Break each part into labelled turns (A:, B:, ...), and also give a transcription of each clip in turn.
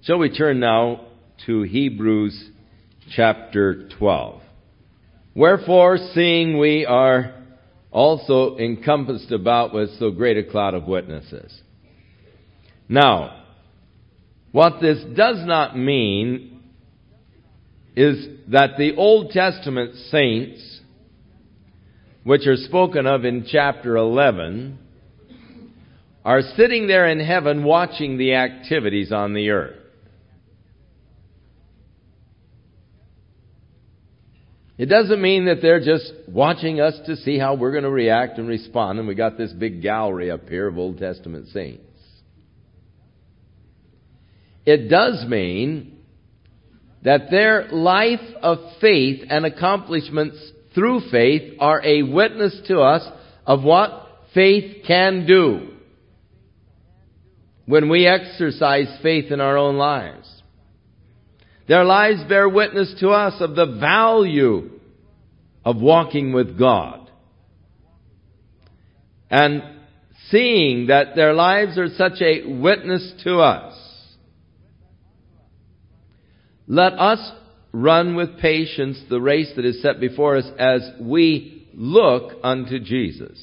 A: Shall we turn now to Hebrews chapter 12. Wherefore, seeing we are also encompassed about with so great a cloud of witnesses. Now, what this does not mean is that the Old Testament saints, which are spoken of in chapter 11, are sitting there in heaven watching the activities on the earth. It doesn't mean that they're just watching us to see how we're going to react and respond, and we got this big gallery up here of Old Testament saints. It does mean that their life of faith and accomplishments through faith are a witness to us of what faith can do when we exercise faith in our own lives. Their lives bear witness to us of the value of walking with God. And seeing that their lives are such a witness to us, let us run with patience the race that is set before us as we look unto Jesus.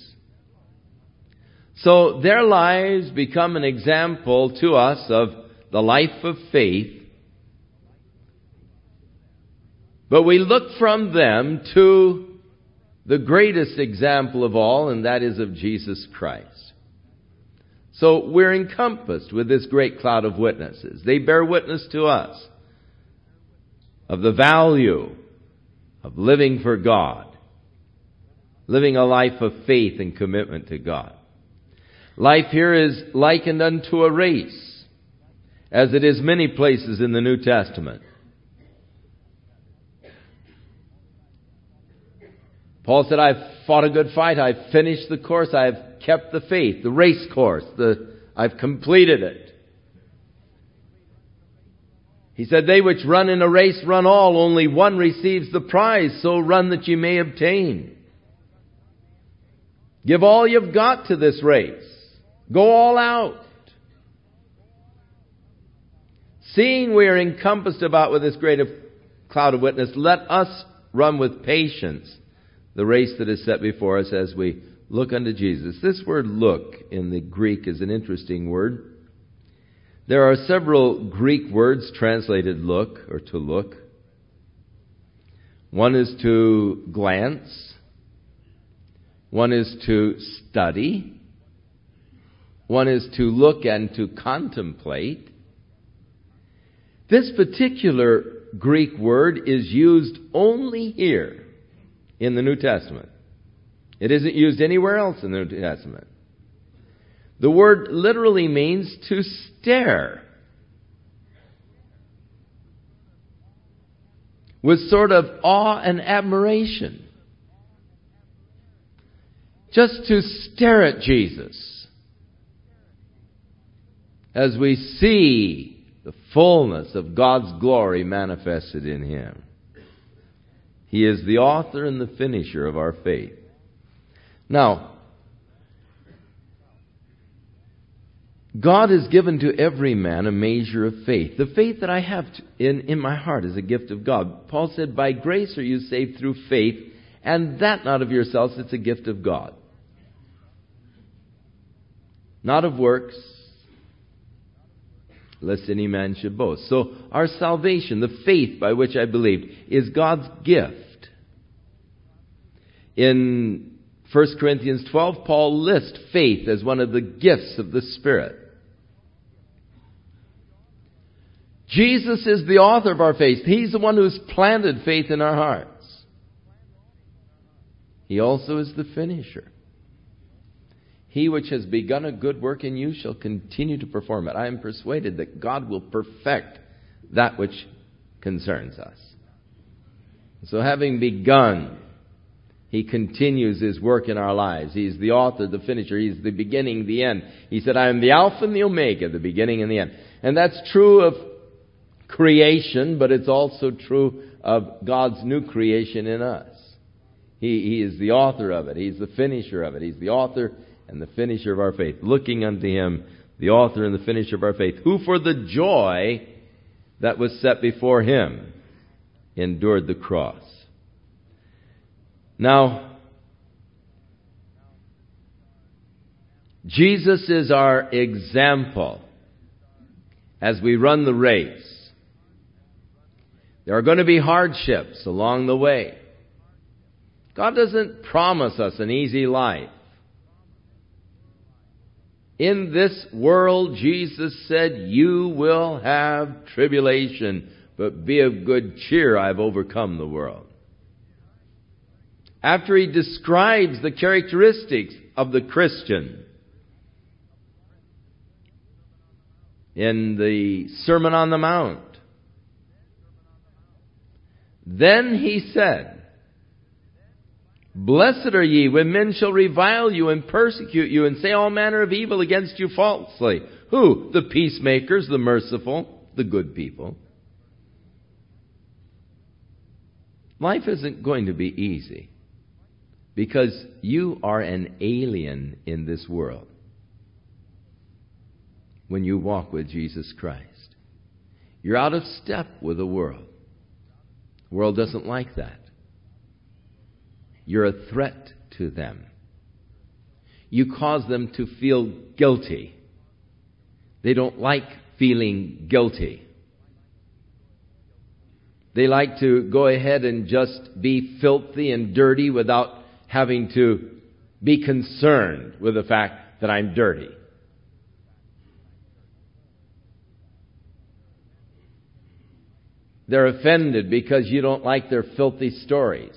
A: So their lives become an example to us of the life of faith. But we look from them to the greatest example of all, and that is of Jesus Christ. So we're encompassed with this great cloud of witnesses. They bear witness to us of the value of living for God, living a life of faith and commitment to God. Life here is likened unto a race, as it is many places in the New Testament. Paul said, I've fought a good fight, I've finished the course, I've kept the faith, the race course, I've completed it. He said, they which run in a race run all, only one receives the prize, so run that ye may obtain. Give all you've got to this race. Go all out. Seeing we are encompassed about with this great cloud of witness, let us run with patience the race that is set before us as we look unto Jesus. This word look in the Greek is an interesting word. There are several Greek words translated look or to look. One is to glance. One is to study. One is to look and to contemplate. This particular Greek word is used only here in the New Testament. It isn't used anywhere else in the New Testament. The word literally means to stare with sort of awe and admiration. Just to stare at Jesus as we see the fullness of God's glory manifested in Him. He is the author and the finisher of our faith. Now, God has given to every man a measure of faith. The faith that I have in my heart is a gift of God. Paul said, by grace are you saved through faith, and that not of yourselves, it's a gift of God. Not of works, lest any man should boast. So our salvation, the faith by which I believed, is God's gift. In 1 Corinthians 12, Paul lists faith as one of the gifts of the Spirit. Jesus is the author of our faith. He's the one who's planted faith in our hearts. He also is the finisher. He which has begun a good work in you shall continue to perform it. I am persuaded that God will perfect that which concerns us. So having begun, He continues His work in our lives. He's the author, the finisher. He's the beginning, the end. He said, I am the Alpha and the Omega, the beginning and the end. And that's true of creation, but it's also true of God's new creation in us. He is the author of it. He's the finisher of it. He's the author and the finisher of our faith. Looking unto Him, the author and the finisher of our faith, who for the joy that was set before him endured the cross. Now, Jesus is our example as we run the race. There are going to be hardships along the way. God doesn't promise us an easy life. In this world, Jesus said, you will have tribulation, but be of good cheer, I've overcome the world. After he describes the characteristics of the Christian in the Sermon on the Mount, then he said, blessed are ye when men shall revile you and persecute you and say all manner of evil against you falsely. Who? The peacemakers, the merciful, the good people. Life isn't going to be easy because you are an alien in this world when you walk with Jesus Christ. You're out of step with the world. The world doesn't like that. You're a threat to them. You cause them to feel guilty. They don't like feeling guilty. They like to go ahead and just be filthy and dirty without having to be concerned with the fact that I'm dirty. They're offended because you don't like their filthy stories.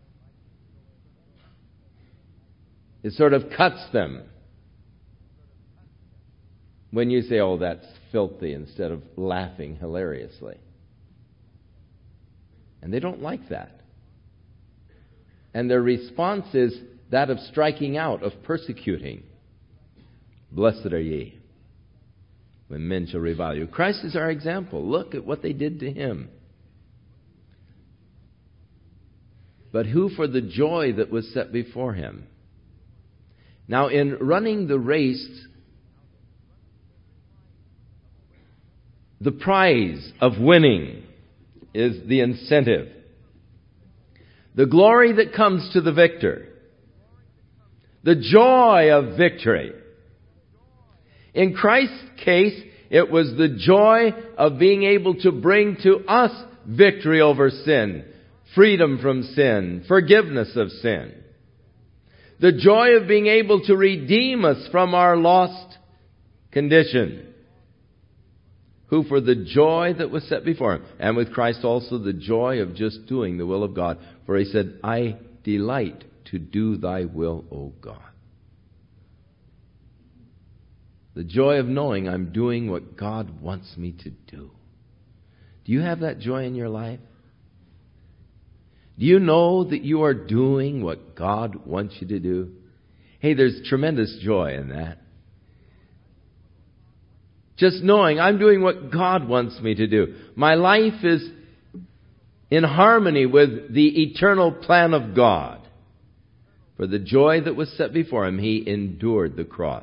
A: It sort of cuts them when you say, oh, that's filthy, instead of laughing hilariously. And they don't like that. And their response is that of striking out, of persecuting. Blessed are ye when men shall revile you. Christ is our example. Look at what they did to him. But who for the joy that was set before him? Now, in running the race, the prize of winning is the incentive. The glory that comes to the victor. The joy of victory. In Christ's case, it was the joy of being able to bring to us victory over sin, freedom from sin, forgiveness of sin. The joy of being able to redeem us from our lost condition. Who for the joy that was set before him. And with Christ also the joy of just doing the will of God. For he said, I delight to do thy will, O God. The joy of knowing I'm doing what God wants me to do. Do you have that joy in your life? Do you know that you are doing what God wants you to do? Hey, there's tremendous joy in that. Just knowing I'm doing what God wants me to do. My life is in harmony with the eternal plan of God. For the joy that was set before him, he endured the cross.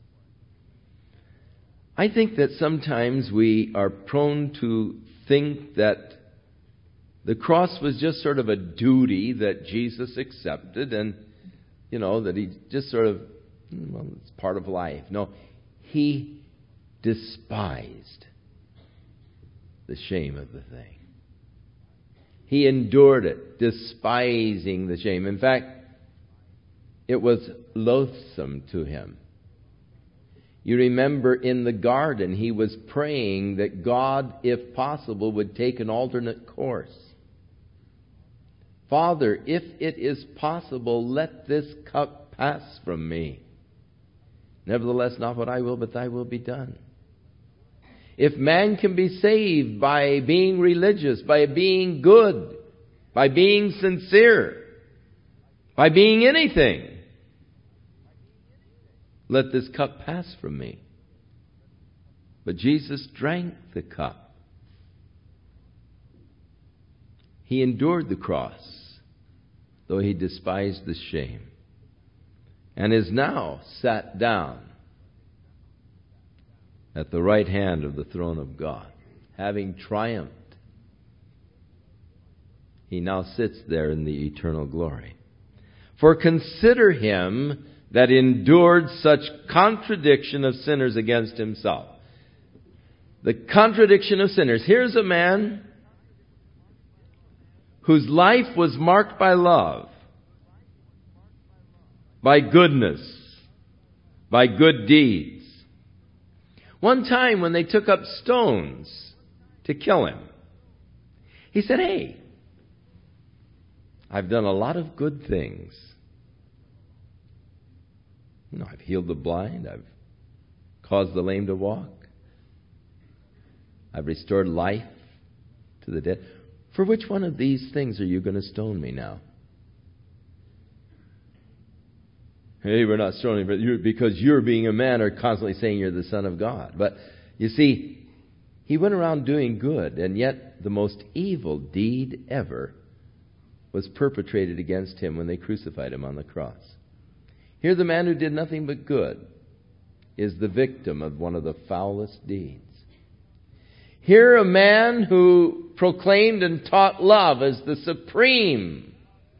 A: I think that sometimes we are prone to think that the cross was just sort of a duty that Jesus accepted and, that he just sort of, it's part of life. No, he despised the shame of the thing. He endured it, despising the shame. In fact, it was loathsome to him. You remember in the garden, he was praying that God, if possible, would take an alternate course. Father, if it is possible, let this cup pass from me. Nevertheless, not what I will, but thy will be done. If man can be saved by being religious, by being good, by being sincere, by being anything, let this cup pass from me. But Jesus drank the cup. He endured the cross, though he despised the shame, and is now sat down at the right hand of the throne of God. having triumphed, he now sits there in the eternal glory. For consider him that endured such contradiction of sinners against himself. The contradiction of sinners. Here's a man whose life was marked by love, by goodness, by good deeds. One time when they took up stones to kill him, he said, "Hey, I've done a lot of good things. I've healed the blind. I've caused the lame to walk. I've restored life to the dead. For which one of these things are you going to stone me now?" "Hey, we're not stoning you because you're being a man or constantly saying you're the Son of God." But you see, he went around doing good, and yet the most evil deed ever was perpetrated against him when they crucified him on the cross. Here the man who did nothing but good is the victim of one of the foulest deeds. Here a man who proclaimed and taught love as the supreme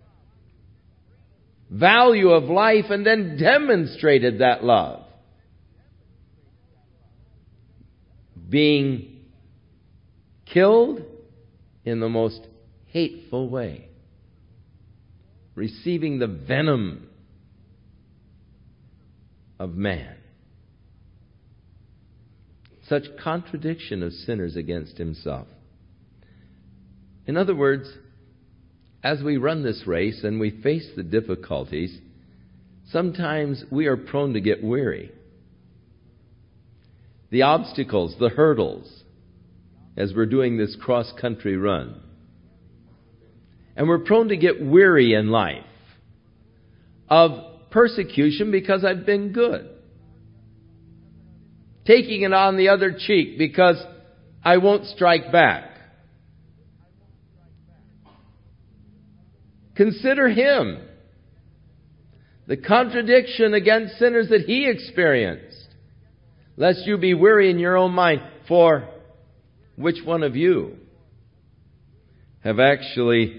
A: value of life and then demonstrated that love, being killed in the most hateful way, receiving the venom of man. Such contradiction of sinners against himself. In other words, as we run this race and we face the difficulties, sometimes we are prone to get weary. The obstacles, the hurdles, as we're doing this cross-country run. And we're prone to get weary in life of persecution because I've been good. Taking it on the other cheek because I won't strike back. Consider him. The contradiction against sinners that he experienced. Lest you be weary in your own mind. For which one of you have actually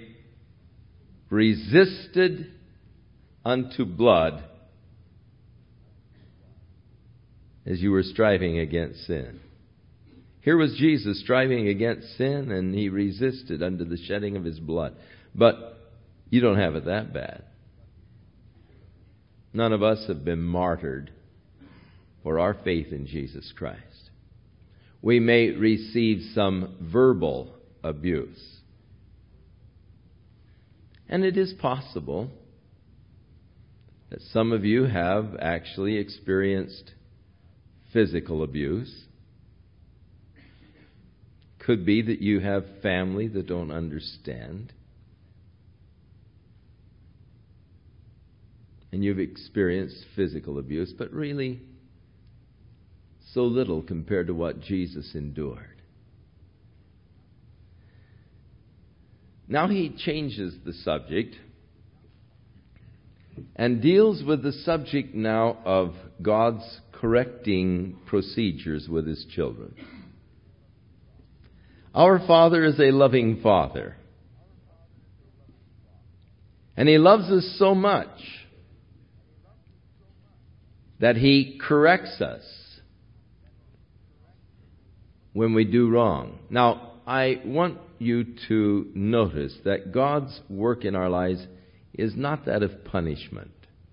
A: resisted unto blood as you were striving against sin? Here was Jesus striving against sin, and he resisted unto the shedding of his blood. But you don't have it that bad. None of us have been martyred for our faith in Jesus Christ. We may receive some verbal abuse. And it is possible that some of you have actually experienced physical abuse. Could be that you have family that don't understand. And you've experienced physical abuse, but really so little compared to what Jesus endured. Now he changes the subject and deals with the subject now of God's correcting procedures with his children. Our Father is a loving Father. And he loves us so much that he corrects us when we do wrong. Now, I want you to notice that God's work in our lives is not that of punishment.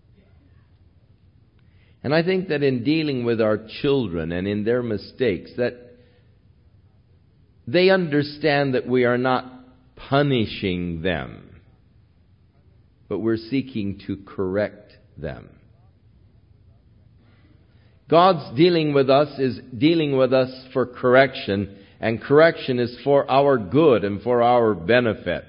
A: And I think that in dealing with our children and in their mistakes, that they understand that we are not punishing them, but we're seeking to correct them. God's dealing with us is dealing with us for correction, and correction is for our good and for our benefit.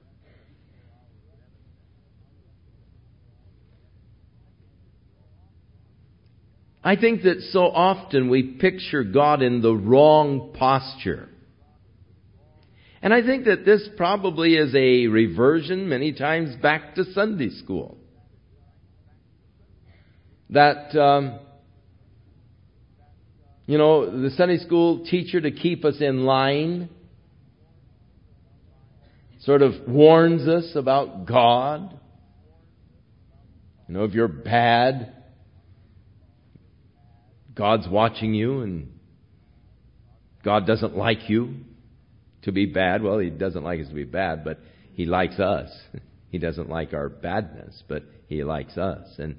A: I think that so often we picture God in the wrong posture. And I think that this probably is a reversion many times back to Sunday school. That the Sunday school teacher, to keep us in line, sort of warns us about God. If you're bad, God's watching you and God doesn't like you to be bad. Well, He doesn't like us to be bad, but He likes us. He doesn't like our badness, but He likes us. And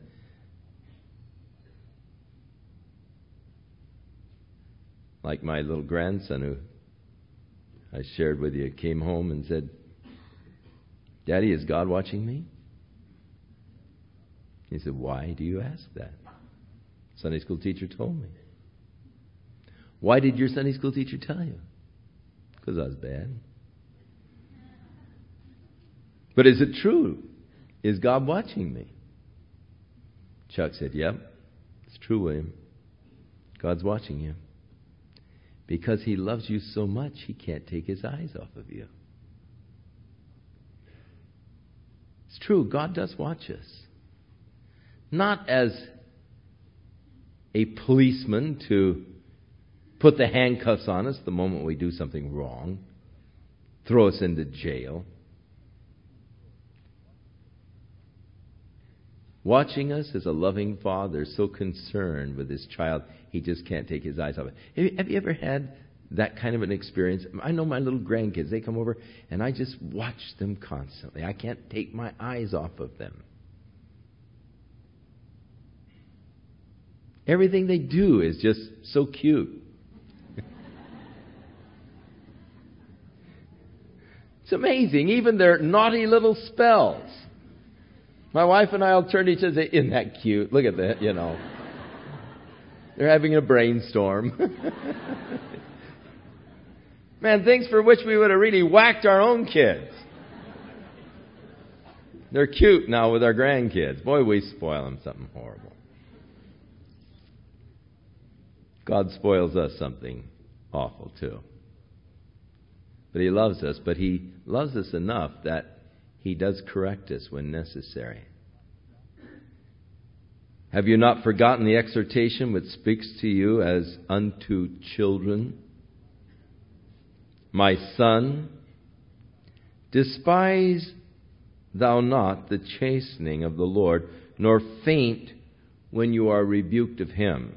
A: like my little grandson who I shared with you came home and said, "Daddy, is God watching me?" He said, "Why do you ask that?" Sunday school teacher told me. "Why did your Sunday school teacher tell you?" "Because I was bad." "But is it true? Is God watching me?" Chuck said, "Yep, it's true, William. God's watching you. Because He loves you so much, He can't take His eyes off of you." It's true, God does watch us. Not as a policeman to put the handcuffs on us the moment we do something wrong, throw us into jail. Watching us as a loving Father, so concerned with His child, He just can't take His eyes off it. Have you ever had that kind of an experience? I know my little grandkids, they come over and I just watch them constantly. I can't take my eyes off of them. Everything they do is just so cute. It's amazing, even their naughty little spells. My wife and I will turn to each other and say, "Isn't that cute? Look at that, They're having a brainstorm. Man, things for which we would have really whacked our own kids. They're cute now with our grandkids. Boy, we spoil them something horrible. God spoils us something awful too. But He loves us, but He loves us enough that He does correct us when necessary. Have you not forgotten the exhortation which speaks to you as unto children? My son, despise thou not the chastening of the Lord, nor faint when you are rebuked of Him.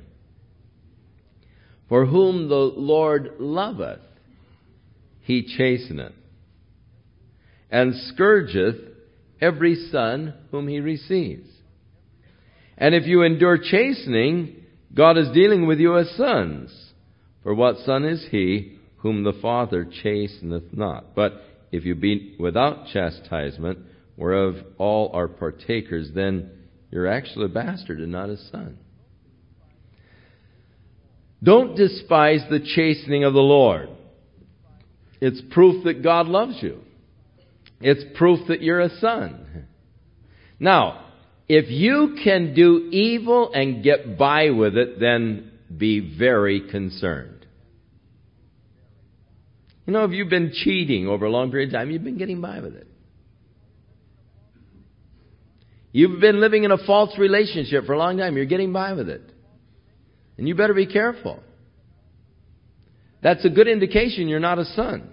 A: For whom the Lord loveth, He chasteneth, and scourgeth every son whom He receives. And if you endure chastening, God is dealing with you as sons. For what son is he whom the Father chasteneth not? But if you be without chastisement, whereof all are partakers, then you're actually a bastard and not a son. Don't despise the chastening of the Lord. It's proof that God loves you. It's proof that you're a son. Now, if you can do evil and get by with it, then be very concerned. If you've been cheating over a long period of time, you've been getting by with it. You've been living in a false relationship for a long time, you're getting by with it. And you better be careful. That's a good indication you're not a son.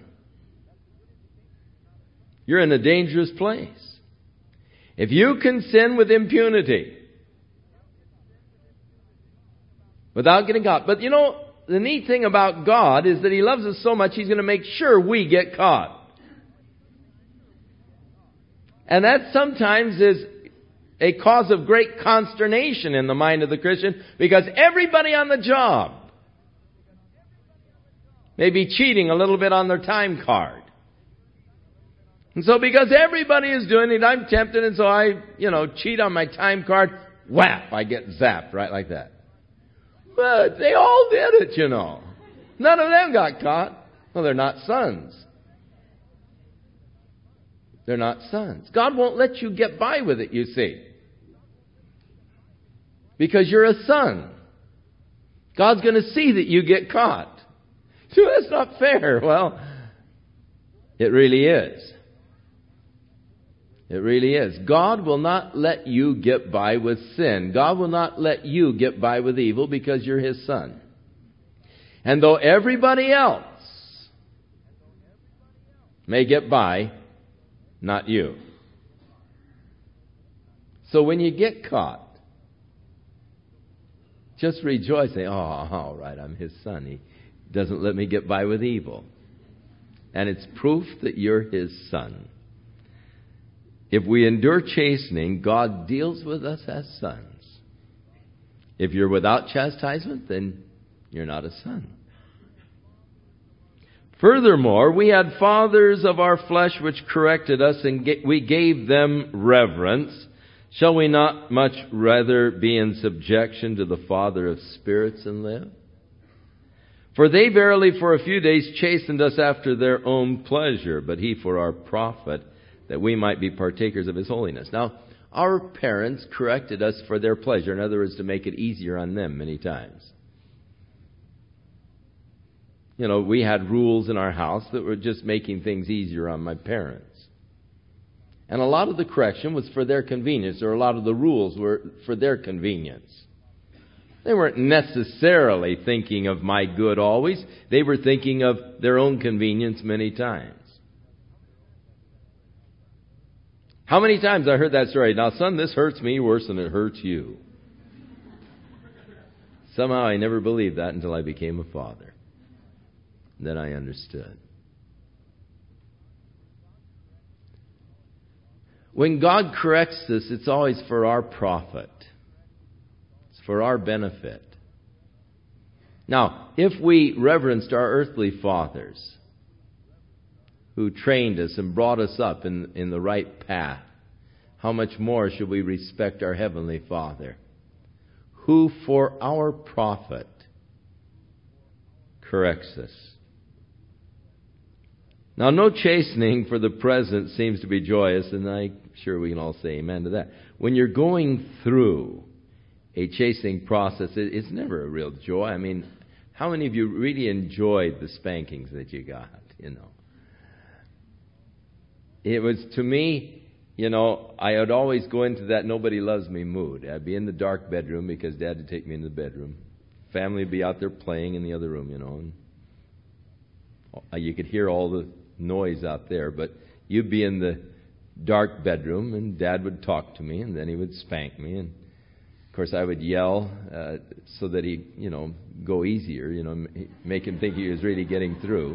A: You're in a dangerous place. If you can sin with impunity, without getting caught. But the neat thing about God is that He loves us so much, He's going to make sure we get caught. And that sometimes is a cause of great consternation in the mind of the Christian, because everybody on the job may be cheating a little bit on their time card. And so because everybody is doing it, I'm tempted, and so I, cheat on my time card. Whap! I get zapped right like that. But they all did it, None of them got caught. Well, they're not sons. They're not sons. God won't let you get by with it, you see. Because you're a son. God's going to see that you get caught. So that's not fair. Well, it really is. It really is. God will not let you get by with sin. God will not let you get by with evil because you're His son. And though everybody else may get by, not you. So when you get caught, just rejoice. Say, oh, all right, I'm His son. He doesn't let me get by with evil. And it's proof that you're His son. If we endure chastening, God deals with us as sons. If you're without chastisement, then you're not a son. Furthermore, we had fathers of our flesh which corrected us, and we gave them reverence. Shall we not much rather be in subjection to the Father of spirits and live? For they verily for a few days chastened us after their own pleasure, but He for our profit, that we might be partakers of His holiness. Now, our parents corrected us for their pleasure. In other words, to make it easier on them many times. You know, we had rules in our house that were just making things easier on my parents. And a lot of the correction was for their convenience, or a lot of the rules were for their convenience. They weren't necessarily thinking of my good always. They were thinking of their own convenience many times. How many times I heard that story? Now, son, this hurts me worse than it hurts you. Somehow I never believed that until I became a father. Then I understood. When God corrects us, it's always for our profit. It's for our benefit. Now, if we reverenced our earthly fathers, who trained us and brought us up in the right path, how much more should we respect our Heavenly Father, who for our profit corrects us? Now, no chastening for the present seems to be joyous, and I'm sure we can all say amen to that. When you're going through a chastening process, it's never a real joy. I mean, how many of you really enjoyed the spankings that you got, you know? It was, to me, you know, I would always go into that nobody loves me mood. I'd be in the dark bedroom because Dad would take me in the bedroom. Family would be out there playing in the other room, you know. And you could hear all the noise out there, but you'd be in the dark bedroom and Dad would talk to me and then he would spank me, and of course I would yell so that he'd, you know, go easier, you know, make him think he was really getting through.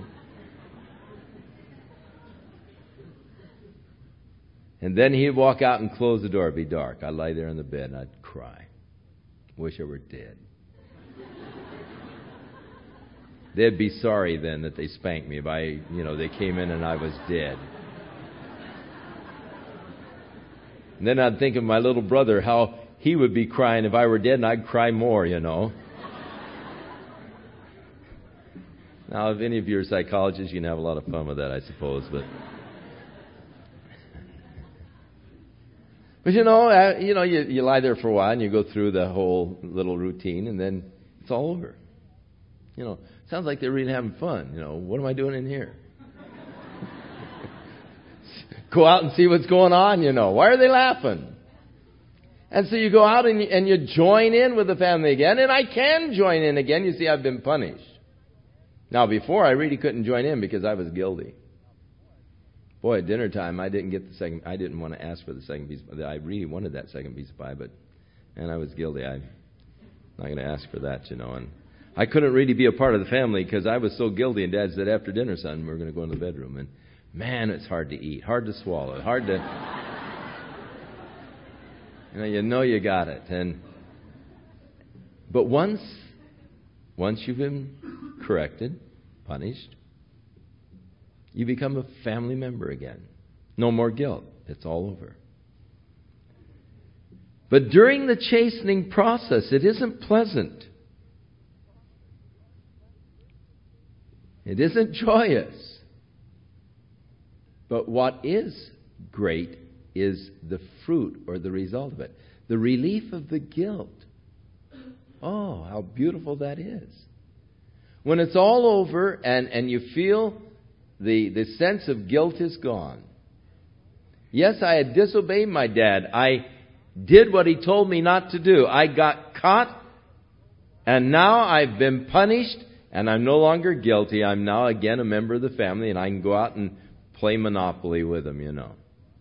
A: And then he'd walk out and close the door. It'd be dark. I'd lie there in the bed and I'd cry. Wish I were dead. They'd be sorry then that they spanked me if they came in and I was dead. And then I'd think of my little brother, how he would be crying if I were dead, and I'd cry more, you know. Now, if any of you are psychologists, you can have a lot of fun with that, I suppose. But you lie there for a while and you go through the whole little routine, and then it's all over. You know, sounds like they're really having fun. You know, what am I doing in here? Go out and see what's going on, you know. Why are they laughing? And so you go out and you join in with the family again. And I can join in again. You see, I've been punished. Now, before, I really couldn't join in because I was guilty. Boy, at dinner time, I didn't get the second. I didn't want to ask for the second piece of pie. I really wanted that second piece of pie, and I was guilty. I'm not going to ask for that, you know. And I couldn't really be a part of the family because I was so guilty. And Dad said, after dinner, son, we're going to go in the bedroom. And man, it's hard to eat, hard to swallow, hard to... You know you got it. But once you've been corrected, punished, you become a family member again. No more guilt. It's all over. But during the chastening process, it isn't pleasant. It isn't joyous. But what is great is the fruit or the result of it. The relief of the guilt. Oh, how beautiful that is. When it's all over and you feel the sense of guilt is gone. Yes, I had disobeyed my dad. I did what he told me not to do. I got caught, and now I've been punished, And I'm no longer guilty. I'm now again a member of the family, and I can go out and play Monopoly with them, you know.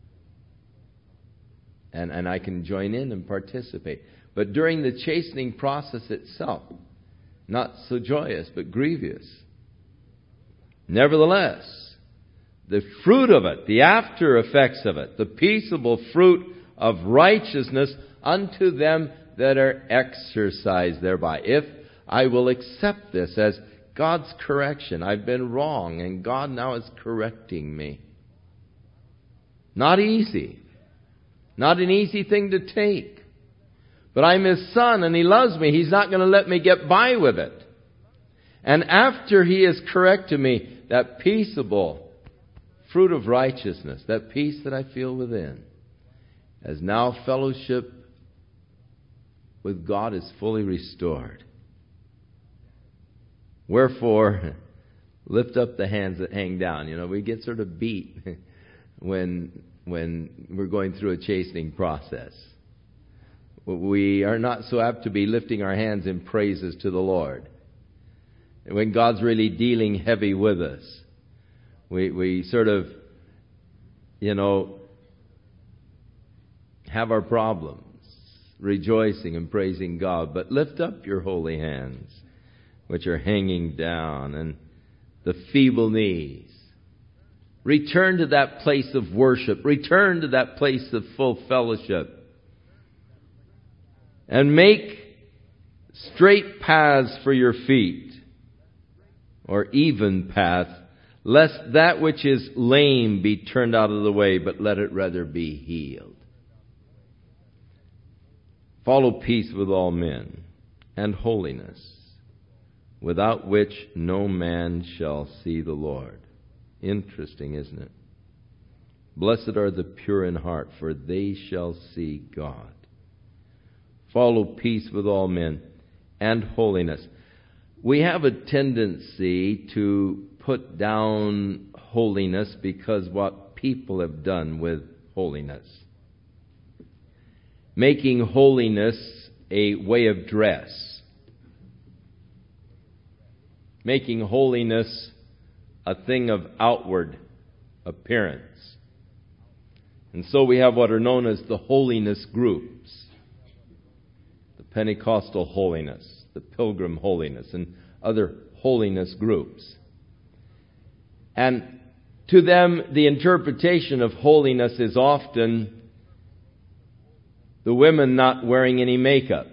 A: And I can join in and participate. But during the chastening process itself, not so joyous, but grievous. Nevertheless, the fruit of it, the after effects of it, the peaceable fruit of righteousness unto them that are exercised thereby. If I will accept this as God's correction, I've been wrong, and God now is correcting me. Not easy. Not an easy thing to take. But I'm His son and He loves me. He's not going to let me get by with it. And after He has corrected me, that peaceable fruit of righteousness, that peace that I feel within, as now fellowship with God is fully restored. Wherefore, lift up the hands that hang down. You know, we get sort of beat when we're going through a chastening process. We are not so apt to be lifting our hands in praises to the Lord. When God's really dealing heavy with us, we sort of, have our problems, rejoicing and praising God. But lift up your holy hands, which are hanging down, and the feeble knees. Return to that place of worship. Return to that place of full fellowship. And make straight paths for your feet, or even path, lest that which is lame be turned out of the way, but let it rather be healed. Follow peace with all men, and holiness, without which no man shall see the Lord. Interesting, isn't it? Blessed are the pure in heart, for they shall see God. Follow peace with all men, and holiness. We have a tendency to put down holiness because what people have done with holiness. Making holiness a way of dress. Making holiness a thing of outward appearance. And so we have what are known as the holiness groups. The Pentecostal holiness, the Pilgrim holiness, and other holiness groups. And to them, the interpretation of holiness is often the women not wearing any makeup,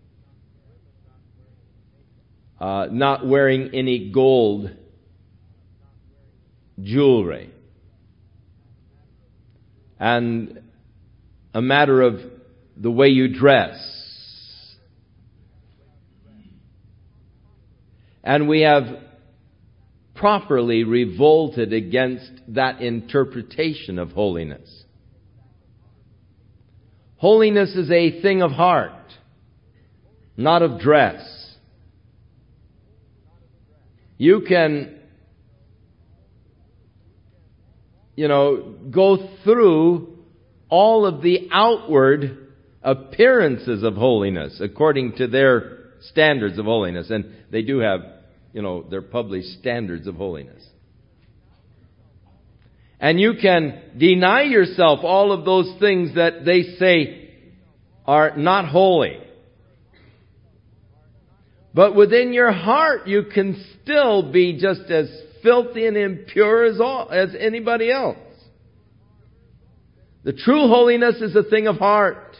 A: not wearing any gold jewelry, and a matter of the way you dress. And we have properly revolted against that interpretation of holiness. Holiness is a thing of heart, not of dress. You can, go through all of the outward appearances of holiness according to their standards of holiness. And they do have, their published standards of holiness. And you can deny yourself all of those things that they say are not holy. But within your heart, you can still be just as filthy and impure as anybody else. The true holiness is a thing of heart.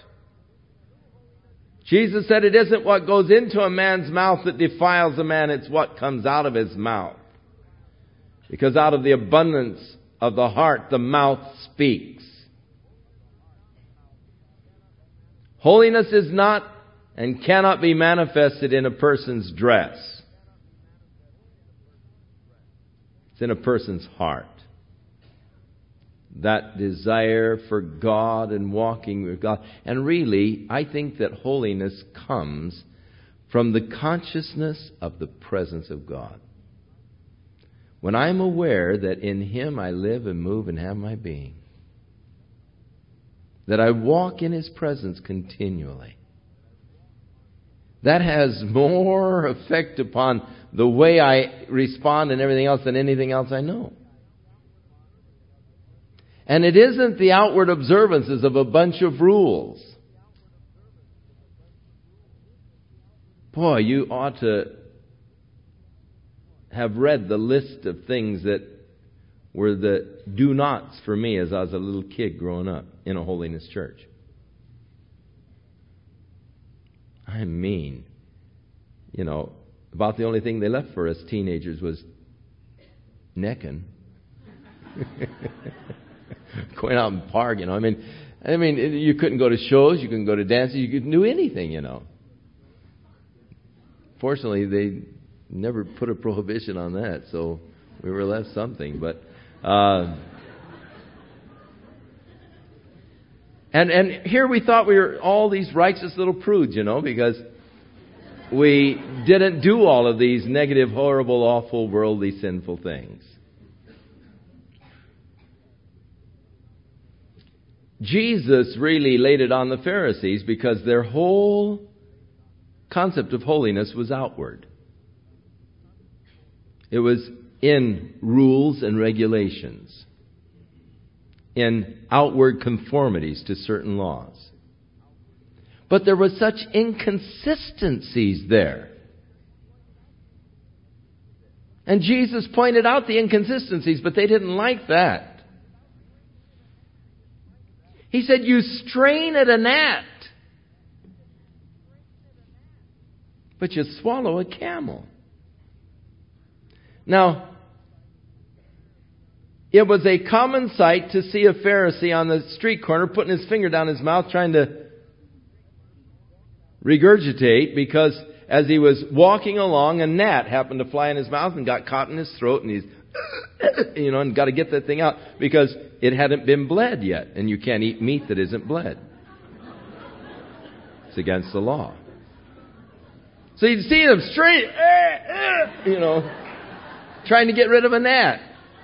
A: Jesus said it isn't what goes into a man's mouth that defiles a man, it's what comes out of his mouth. Because out of the abundance of the heart, the mouth speaks. Holiness is not and cannot be manifested in a person's dress. It's in a person's heart. That desire for God and walking with God. And really, I think that holiness comes from the consciousness of the presence of God. When I'm aware that in Him I live and move and have my being. That I walk in His presence continually. That has more effect upon the way I respond and everything else than anything else I know. And it isn't the outward observances of a bunch of rules. Boy, you ought to have read the list of things that were the do-nots for me as I was a little kid growing up in a holiness church. I mean, about the only thing they left for us teenagers was necking. Going out and park, I mean, you couldn't go to shows, you couldn't go to dances, you couldn't do anything, Fortunately, they never put a prohibition on that, so we were left something. But and here we thought we were all these righteous little prudes, because we didn't do all of these negative, horrible, awful, worldly, sinful things. Jesus really laid it on the Pharisees because their whole concept of holiness was outward. It was in rules and regulations, in outward conformities to certain laws. But there was such inconsistencies there. And Jesus pointed out the inconsistencies, but they didn't like that. He said, you strain at a gnat, but you swallow a camel. Now, it was a common sight to see a Pharisee on the street corner putting his finger down his mouth trying to regurgitate, because as he was walking along, a gnat happened to fly in his mouth and got caught in his throat, and he's and got to get that thing out because it hadn't been bled yet, and you can't eat meat that isn't bled. It's against the law. So you'd see him straight, trying to get rid of a gnat.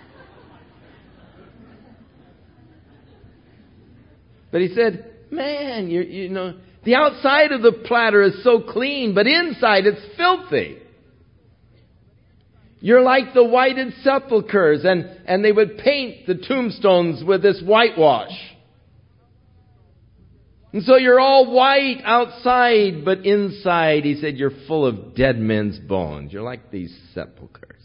A: But he said, man, the outside of the platter is so clean, but inside it's filthy. You're like the whited sepulchres, and they would paint the tombstones with this whitewash. And so you're all white outside, but inside, he said, you're full of dead men's bones. You're like these sepulchres.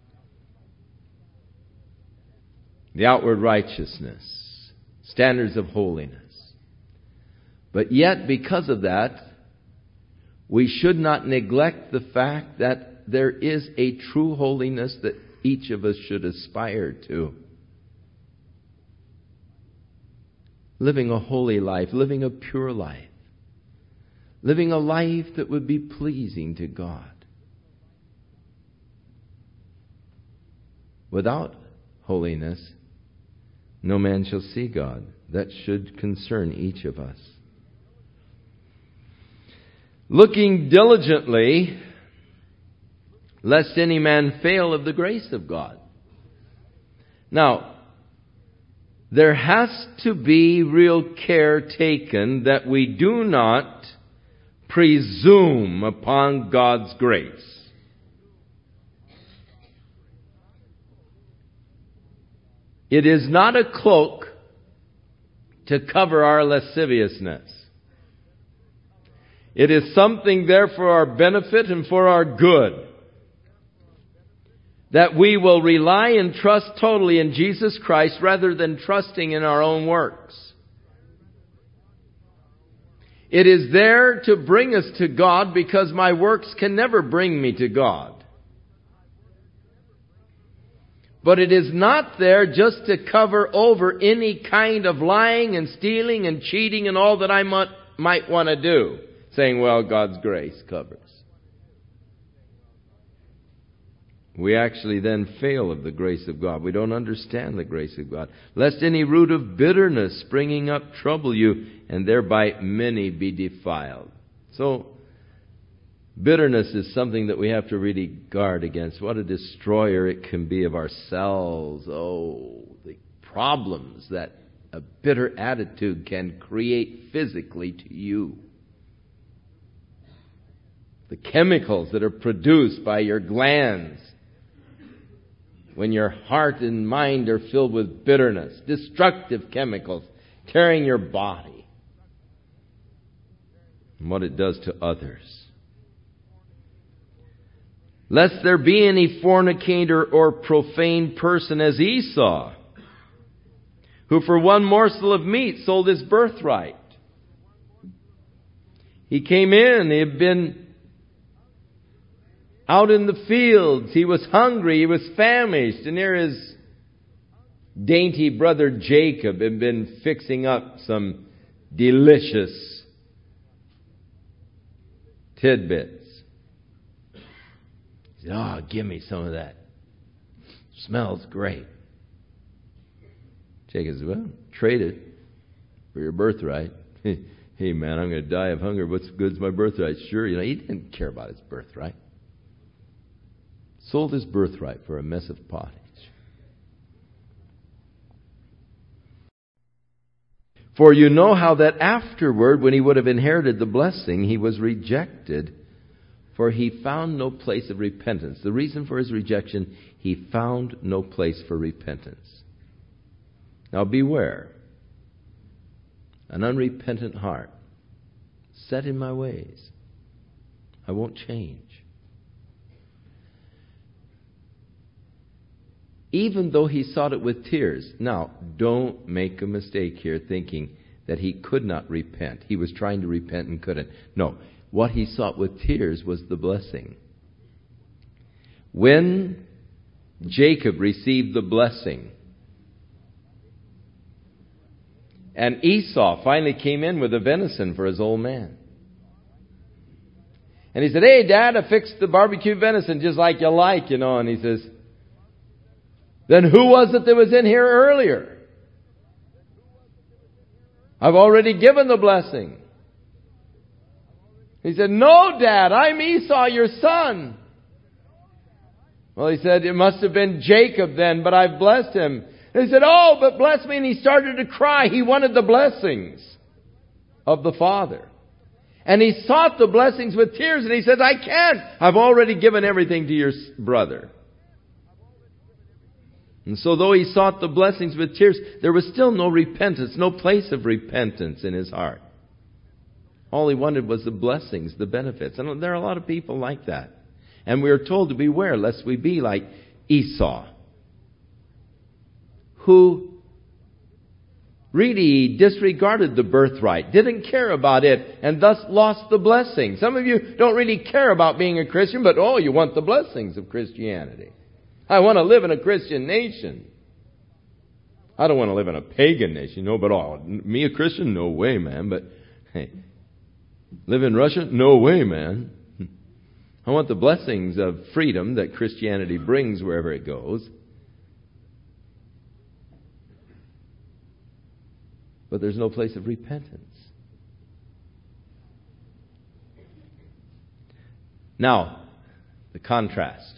A: The outward righteousness, standards of holiness. But yet, because of that, we should not neglect the fact that there is a true holiness that each of us should aspire to. Living a holy life, living a pure life, living a life that would be pleasing to God. Without holiness, no man shall see God. That should concern each of us. Looking diligently, lest any man fail of the grace of God. Now, there has to be real care taken that we do not presume upon God's grace. It is not a cloak to cover our lasciviousness. It is something there for our benefit and for our good. That we will rely and trust totally in Jesus Christ rather than trusting in our own works. It is there to bring us to God because my works can never bring me to God. But it is not there just to cover over any kind of lying and stealing and cheating and all that I might want to do. Saying, well, God's grace covers. We actually then fail of the grace of God. We don't understand the grace of God. Lest any root of bitterness springing up trouble you, and thereby many be defiled. So, bitterness is something that we have to really guard against. What a destroyer it can be of ourselves. Oh, the problems that a bitter attitude can create physically to you. the chemicals that are produced by your glands when your heart and mind are filled with bitterness, destructive chemicals tearing your body, and what it does to others. Lest there be any fornicator or profane person as Esau, who for one morsel of meat sold his birthright. He came in, he had been out in the fields, he was hungry, he was famished, and here his dainty brother Jacob had been fixing up some delicious tidbits. He said, "Oh, give me some of that. Smells great." Jacob said, "Well, trade it for your birthright." "Hey man, I'm going to die of hunger. What's good's my birthright?" Sure, he didn't care about his birthright. Sold his birthright for a mess of pottage. For you know how that afterward, when he would have inherited the blessing, he was rejected, for he found no place of repentance. The reason for his rejection, he found no place for repentance. Now beware. An unrepentant heart, set in my ways. I won't change. Even though he sought it with tears. Now, don't make a mistake here thinking that he could not repent. He was trying to repent and couldn't. No, what he sought with tears was the blessing. When Jacob received the blessing, and Esau finally came in with the venison for his old man. And he said, "Hey, Dad, I fixed the barbecue venison just like you like, And he says, "Then who was it that was in here earlier? I've already given the blessing." He said, "No, Dad, I'm Esau, your son." Well, he said, "It must have been Jacob then, but I've blessed him." And he said, "Oh, but bless me." And he started to cry. He wanted the blessings of the Father. And he sought the blessings with tears. And he says, "I can't. I've already given everything to your brother." And so though he sought the blessings with tears, there was still no repentance, no place of repentance in his heart. All he wanted was the blessings, the benefits. And there are a lot of people like that. And we are told to beware lest we be like Esau, who really disregarded the birthright, didn't care about it, and thus lost the blessing. Some of you don't really care about being a Christian, but you want the blessings of Christianity. I want to live in a Christian nation. I don't want to live in a pagan nation. No, but me a Christian? No way, man. But hey, live in Russia? No way, man. I want the blessings of freedom that Christianity brings wherever it goes. But there's no place of repentance. Now, the contrast.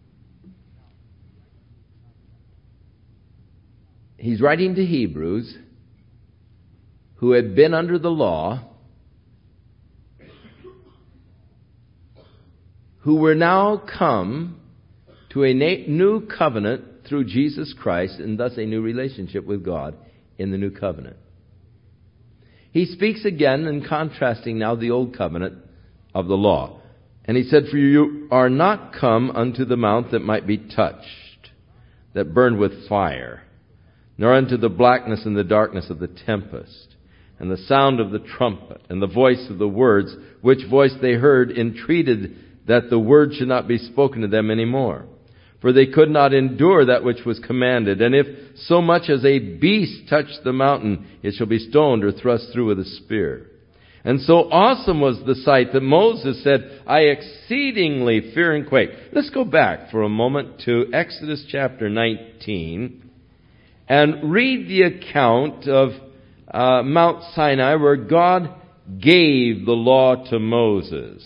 A: He's writing to Hebrews who had been under the law, who were now come to a new covenant through Jesus Christ, and thus a new relationship with God in the new covenant. He speaks again in contrasting now the old covenant of the law. And he said, "For you are not come unto the mount that might be touched, that burned with fire, nor unto the blackness and the darkness of the tempest, and the sound of the trumpet, and the voice of the words, which voice they heard entreated that the word should not be spoken to them any more. For they could not endure that which was commanded. And if so much as a beast touch the mountain, it shall be stoned or thrust through with a spear. And so awesome was the sight that Moses said, I exceedingly fear and quake." Let's go back for a moment to Exodus chapter 19 and read the account of Mount Sinai where God gave the law to Moses.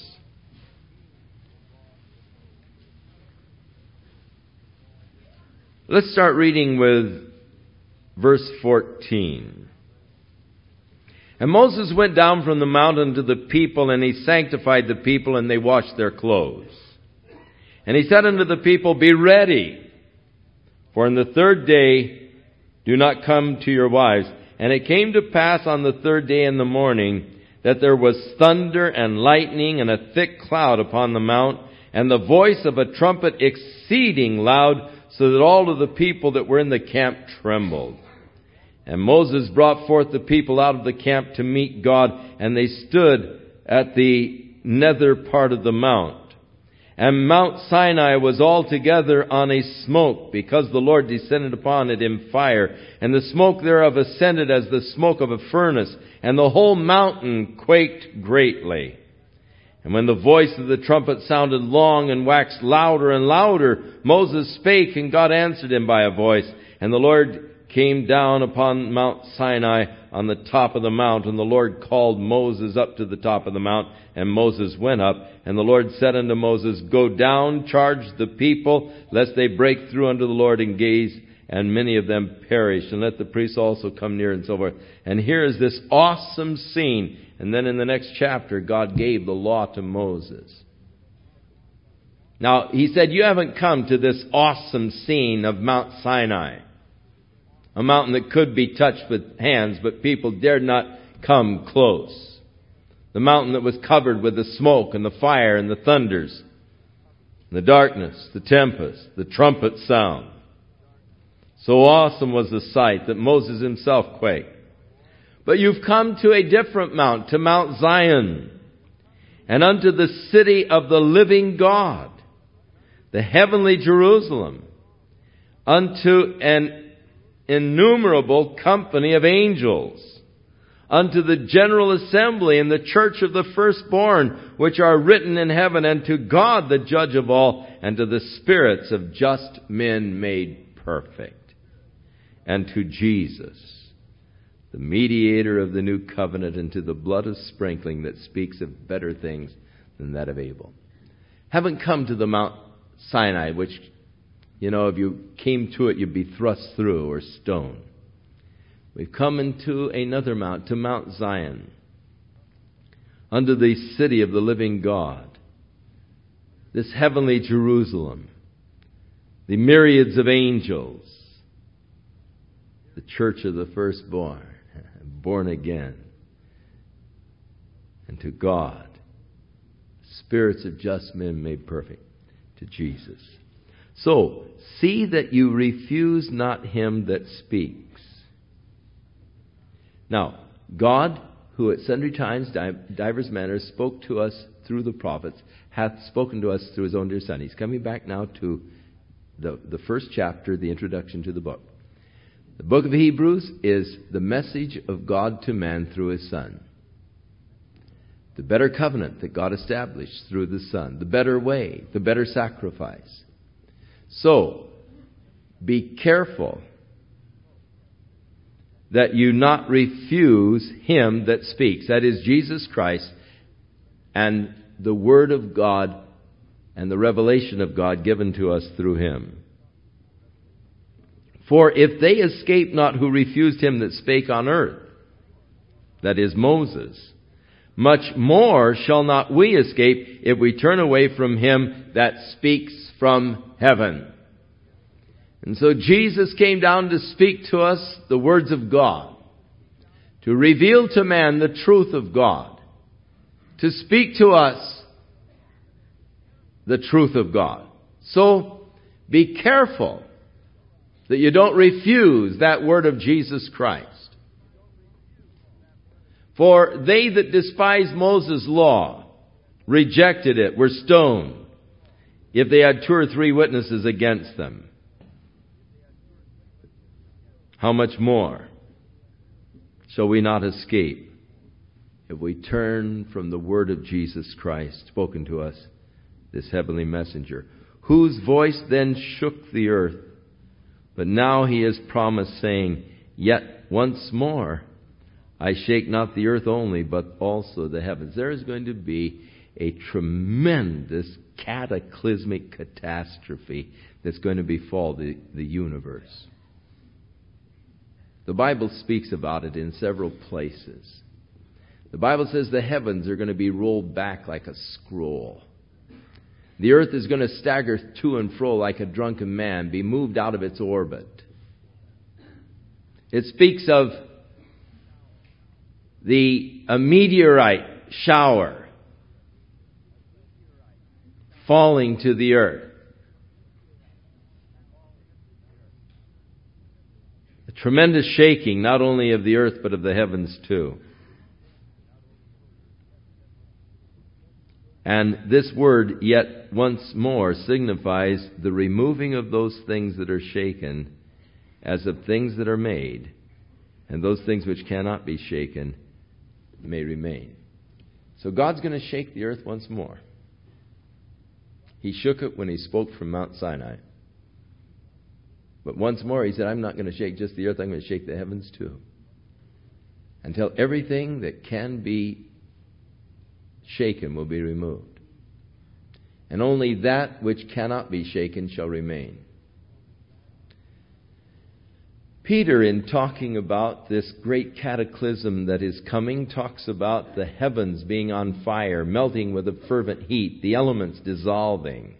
A: Let's start reading with verse 14. And Moses went down from the mountain to the people, and he sanctified the people, and they washed their clothes. And he said unto the people, Be ready, for in the third day do not come to your wives. And it came to pass on the third day in the morning that there was thunder and lightning and a thick cloud upon the mount, and the voice of a trumpet exceeding loud, so that all of the people that were in the camp trembled. And Moses brought forth the people out of the camp to meet God, and they stood at the nether part of the mount. And Mount Sinai was altogether on a smoke, because the Lord descended upon it in fire, and the smoke thereof ascended as the smoke of a furnace, and the whole mountain quaked greatly. And when the voice of the trumpet sounded long and waxed louder and louder, Moses spake, and God answered him by a voice. And the Lord came down upon Mount Sinai on the top of the mount, and the Lord called Moses up to the top of the mount, and Moses went up. And the Lord said unto Moses, Go down, charge the people, lest they break through unto the Lord and gaze, and many of them perish, and let the priests also come near, and so forth. And here is this awesome scene. And then in the next chapter, God gave the law to Moses. Now, he said, you haven't come to this awesome scene of Mount Sinai, a mountain that could be touched with hands, but people dared not come close. The mountain that was covered with the smoke and the fire and the thunders, the darkness, the tempest, the trumpet sound. So awesome was the sight that Moses himself quaked. But you've come to a different mount, to Mount Zion, and unto the city of the living God, the heavenly Jerusalem, unto an innumerable company of angels, unto the general assembly and the church of the firstborn, which are written in heaven, and to God the judge of all, and to the spirits of just men made perfect, and to Jesus, the mediator of the new covenant, and to the blood of sprinkling that speaks of better things than that of Abel. Haven't come to the Mount Sinai, which, if you came to it, you'd be thrust through or stoned. We've come into another mount, to Mount Zion, under the city of the living God, this heavenly Jerusalem, the myriads of angels, the church of the firstborn, born again, and to God, spirits of just men made perfect, to Jesus. So, see that you refuse not him that speaks. Now, God, who at sundry times, divers manners, spoke to us through the prophets, hath spoken to us through his own dear Son. He's coming back now to the first chapter, the introduction to the book. The book of Hebrews is the message of God to man through his Son. The better covenant that God established through the Son. The better way, the better sacrifice. So, be careful that you not refuse him that speaks. That is Jesus Christ and the Word of God and the revelation of God given to us through him. For if they escape not who refused him that spake on earth, that is Moses, much more shall not we escape if we turn away from him that speaks from heaven. And so Jesus came down to speak to us the words of God, to reveal to man the truth of God, to speak to us the truth of God. So be careful that you don't refuse that word of Jesus Christ. For they that despised Moses' law, rejected it, were stoned, if they had 2 or 3 witnesses against them. How much more shall we not escape if we turn from the word of Jesus Christ, spoken to us, this heavenly messenger, whose voice then shook the earth? But now he has promised, saying, Yet once more I shake not the earth only, but also the heavens. There is going to be a tremendous cataclysmic catastrophe that's going to befall the universe. The Bible speaks about it in several places. The Bible says the heavens are going to be rolled back like a scroll. The earth is going to stagger to and fro like a drunken man, be moved out of its orbit. It speaks of a meteorite shower falling to the earth. A tremendous shaking, not only of the earth, but of the heavens too. And this word, yet once more, signifies the removing of those things that are shaken as of things that are made, and those things which cannot be shaken may remain. So God's going to shake the earth once more. He shook it when He spoke from Mount Sinai. But once more He said, I'm not going to shake just the earth, I'm going to shake the heavens too. Until everything that can be shaken will be removed. And only that which cannot be shaken shall remain. Peter, in talking about this great cataclysm that is coming, talks about the heavens being on fire, melting with a fervent heat, the elements dissolving.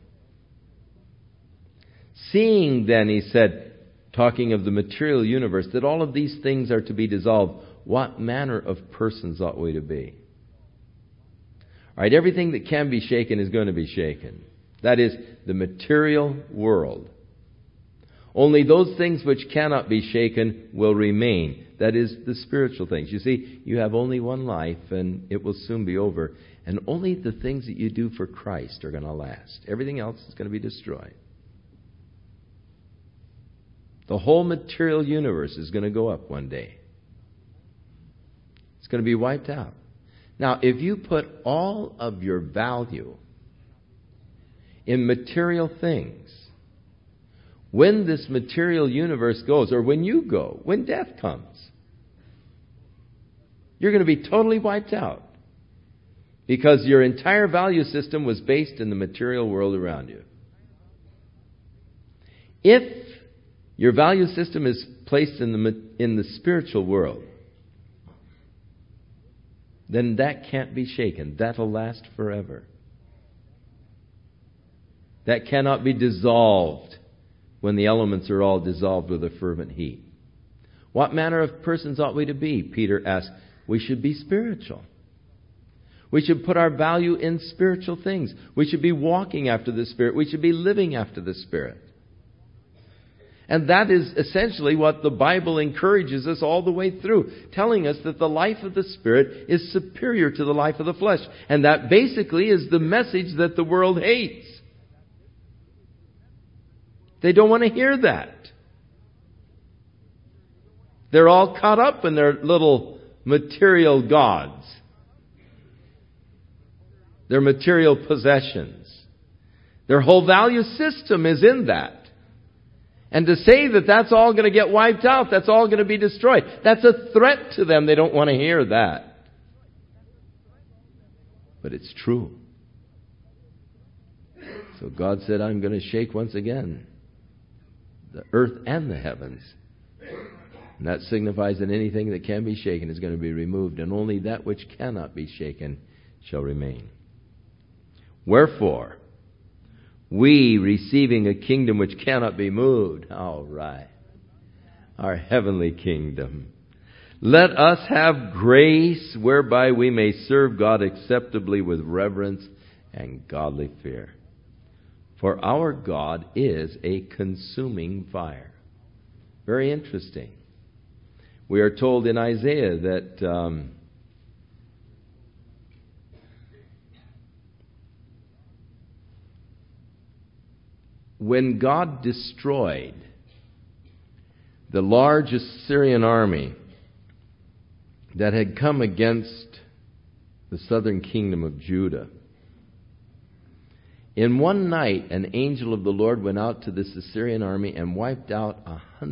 A: Seeing then, he said, talking of the material universe, that all of these things are to be dissolved, what manner of persons ought we to be? All right, everything that can be shaken is going to be shaken. That is, the material world. Only those things which cannot be shaken will remain. That is, the spiritual things. You see, you have only one life, and it will soon be over. And only the things that you do for Christ are going to last. Everything else is going to be destroyed. The whole material universe is going to go up one day. It's going to be wiped out. Now, if you put all of your value in material things, when this material universe goes, or when you go, when death comes, you're going to be totally wiped out. Because your entire value system was based in the material world around you. If your value system is placed in the spiritual world, then that can't be shaken. That'll last forever. That cannot be dissolved when the elements are all dissolved with a fervent heat. What manner of persons ought we to be? Peter asked. We should be spiritual. We should put our value in spiritual things. We should be walking after the Spirit. We should be living after the Spirit. And that is essentially what the Bible encourages us all the way through, telling us that the life of the Spirit is superior to the life of the flesh. And that basically is the message that the world hates. They don't want to hear that. They're all caught up in their little material gods, their material possessions. Their whole value system is in that. And to say that that's all going to get wiped out, that's all going to be destroyed, that's a threat to them. They don't want to hear that. But it's true. So God said, I'm going to shake once again the earth and the heavens. And that signifies that anything that can be shaken is going to be removed, and only that which cannot be shaken shall remain. Wherefore, we, receiving a kingdom which cannot be moved, all right, our heavenly kingdom, let us have grace whereby we may serve God acceptably with reverence and godly fear. For our God is a consuming fire. Very interesting. We are told in Isaiah that when God destroyed the large Assyrian army that had come against the southern kingdom of Judah, in one night, an angel of the Lord went out to this Assyrian army and wiped out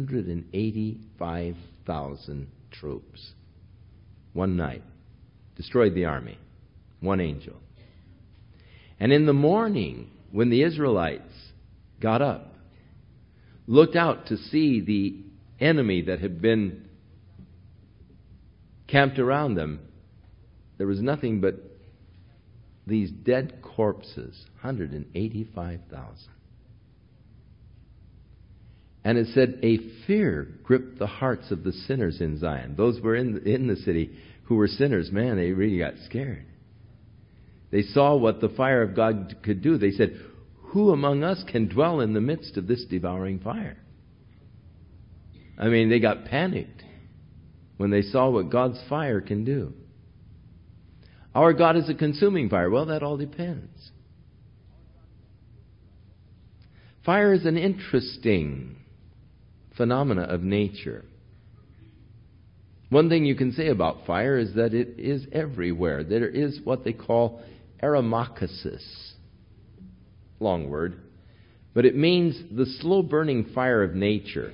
A: 185,000 troops. One night. Destroyed the army. One angel. And in the morning, when the Israelites got up, looked out to see the enemy that had been camped around them, there was nothing but these dead corpses, 185,000. And it said, a fear gripped the hearts of the sinners in Zion. Those who were in the city who were sinners, man, they really got scared. They saw what the fire of God could do. They said, who among us can dwell in the midst of this devouring fire? I mean, they got panicked when they saw what God's fire can do. Our God is a consuming fire. Well, that all depends. Fire is an interesting phenomena of nature. One thing you can say about fire is that it is everywhere. There is what they call aromacasis. Long word. But it means the slow-burning fire of nature.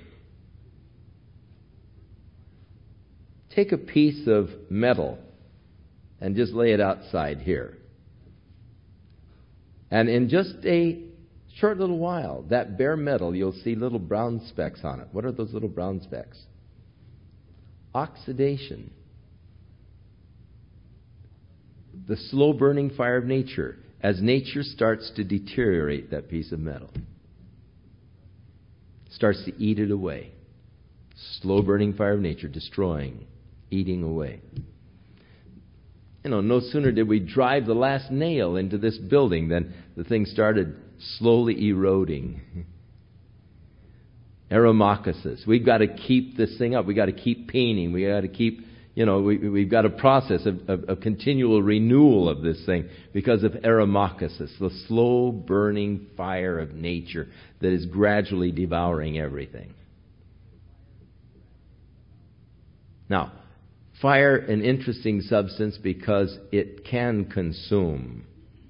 A: Take a piece of metal and just lay it outside here. And in just a short little while, that bare metal, you'll see little brown specks on it. What are those little brown specks? Oxidation. The slow-burning fire of nature, as nature starts to deteriorate that piece of metal. Starts to eat it away. Slow-burning fire of nature, destroying, eating away. You know, no sooner did we drive the last nail into this building than the thing started slowly eroding. Aromacasis. We've got to keep this thing up. We've got to keep painting. We've got to keep, we've got a process of continual renewal of this thing because of aromacasis, the slow burning fire of nature that is gradually devouring everything. Now, fire, an interesting substance because it can consume.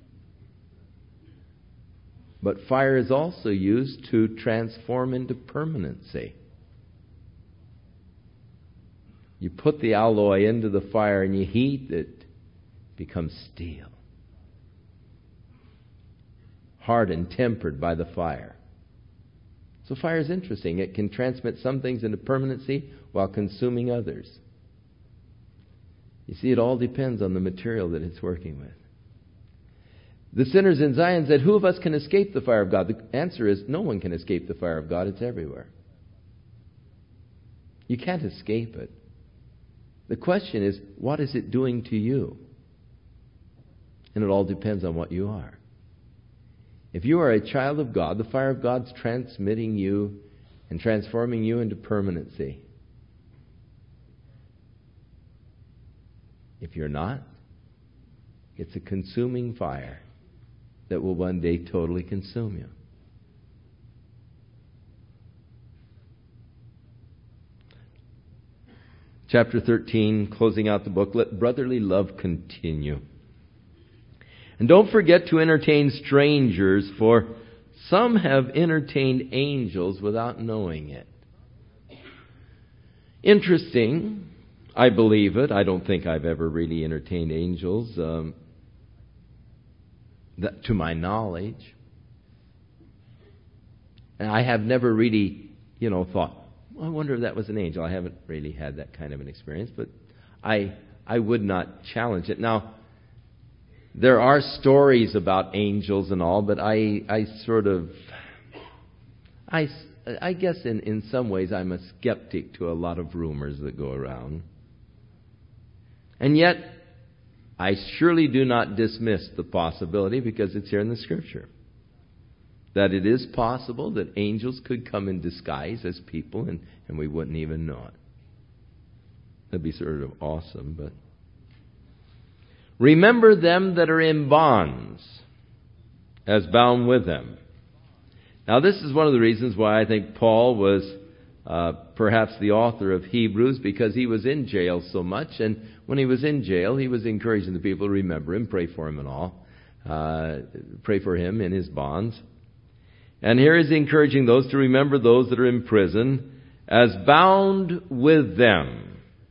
A: But fire is also used to transform into permanency. You put the alloy into the fire and you heat it, it becomes steel. Hard and tempered by the fire. So fire is interesting. It can transmit some things into permanency while consuming others. You see, it all depends on the material that it's working with. The sinners in Zion said, who of us can escape the fire of God? The answer is, no one can escape the fire of God. It's everywhere. You can't escape it. The question is, what is it doing to you? And it all depends on what you are. If you are a child of God, the fire of God's transmitting you and transforming you into permanency. If you're not, it's a consuming fire that will one day totally consume you. Chapter 13, closing out the book, let brotherly love continue. And don't forget to entertain strangers, for some have entertained angels without knowing it. Interesting. I believe it. I don't think I've ever really entertained angels, that, to my knowledge. And I have never really, thought, I wonder if that was an angel. I haven't really had that kind of an experience, but I would not challenge it. Now, there are stories about angels and all, but I guess in some ways I'm a skeptic to a lot of rumors that go around. And yet, I surely do not dismiss the possibility, because it's here in the Scripture, that it is possible that angels could come in disguise as people and we wouldn't even know it. That'd be sort of awesome, but... Remember them that are in bonds, as bound with them. Now, this is one of the reasons why I think Paul was perhaps the author of Hebrews, because he was in jail so much, and when he was in jail, he was encouraging the people to remember him, pray for him and all. Pray for him in his bonds. And here he's encouraging those to remember those that are in prison as bound with them.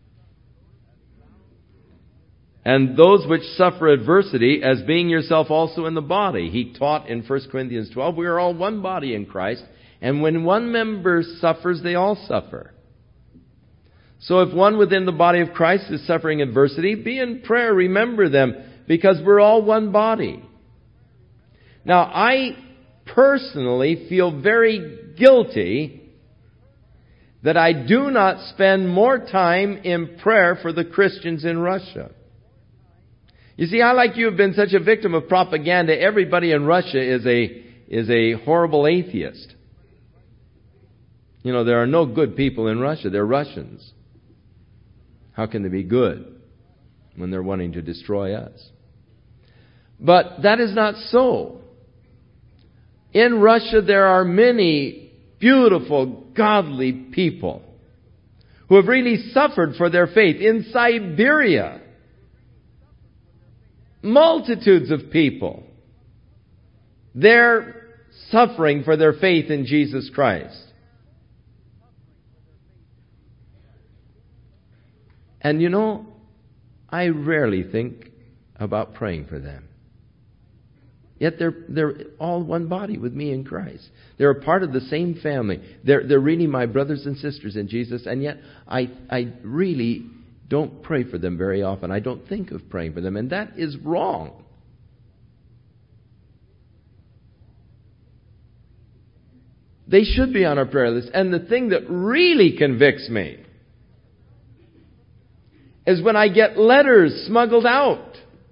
A: And those which suffer adversity as being yourself also in the body. He taught in 1 Corinthians 12, we are all one body in Christ, and when one member suffers, they all suffer. So if one within the body of Christ is suffering adversity, be in prayer, remember them, because we're all one body. Now, I personally feel very guilty that I do not spend more time in prayer for the Christians in Russia. You see, I, like you, have been such a victim of propaganda. Everybody in Russia is a horrible atheist. You know, there are no good people in Russia. They're Russians. How can they be good when they're wanting to destroy us? But that is not so. In Russia, there are many beautiful, godly people who have really suffered for their faith. In Siberia, multitudes of people, they're suffering for their faith in Jesus Christ. And you know, I rarely think about praying for them. Yet they're all one body with me in Christ. They're a part of the same family. They're really my brothers and sisters in Jesus, and yet I really don't pray for them very often. I don't think of praying for them, and that is wrong. They should be on our prayer list. And the thing that really convicts me is when I get letters smuggled out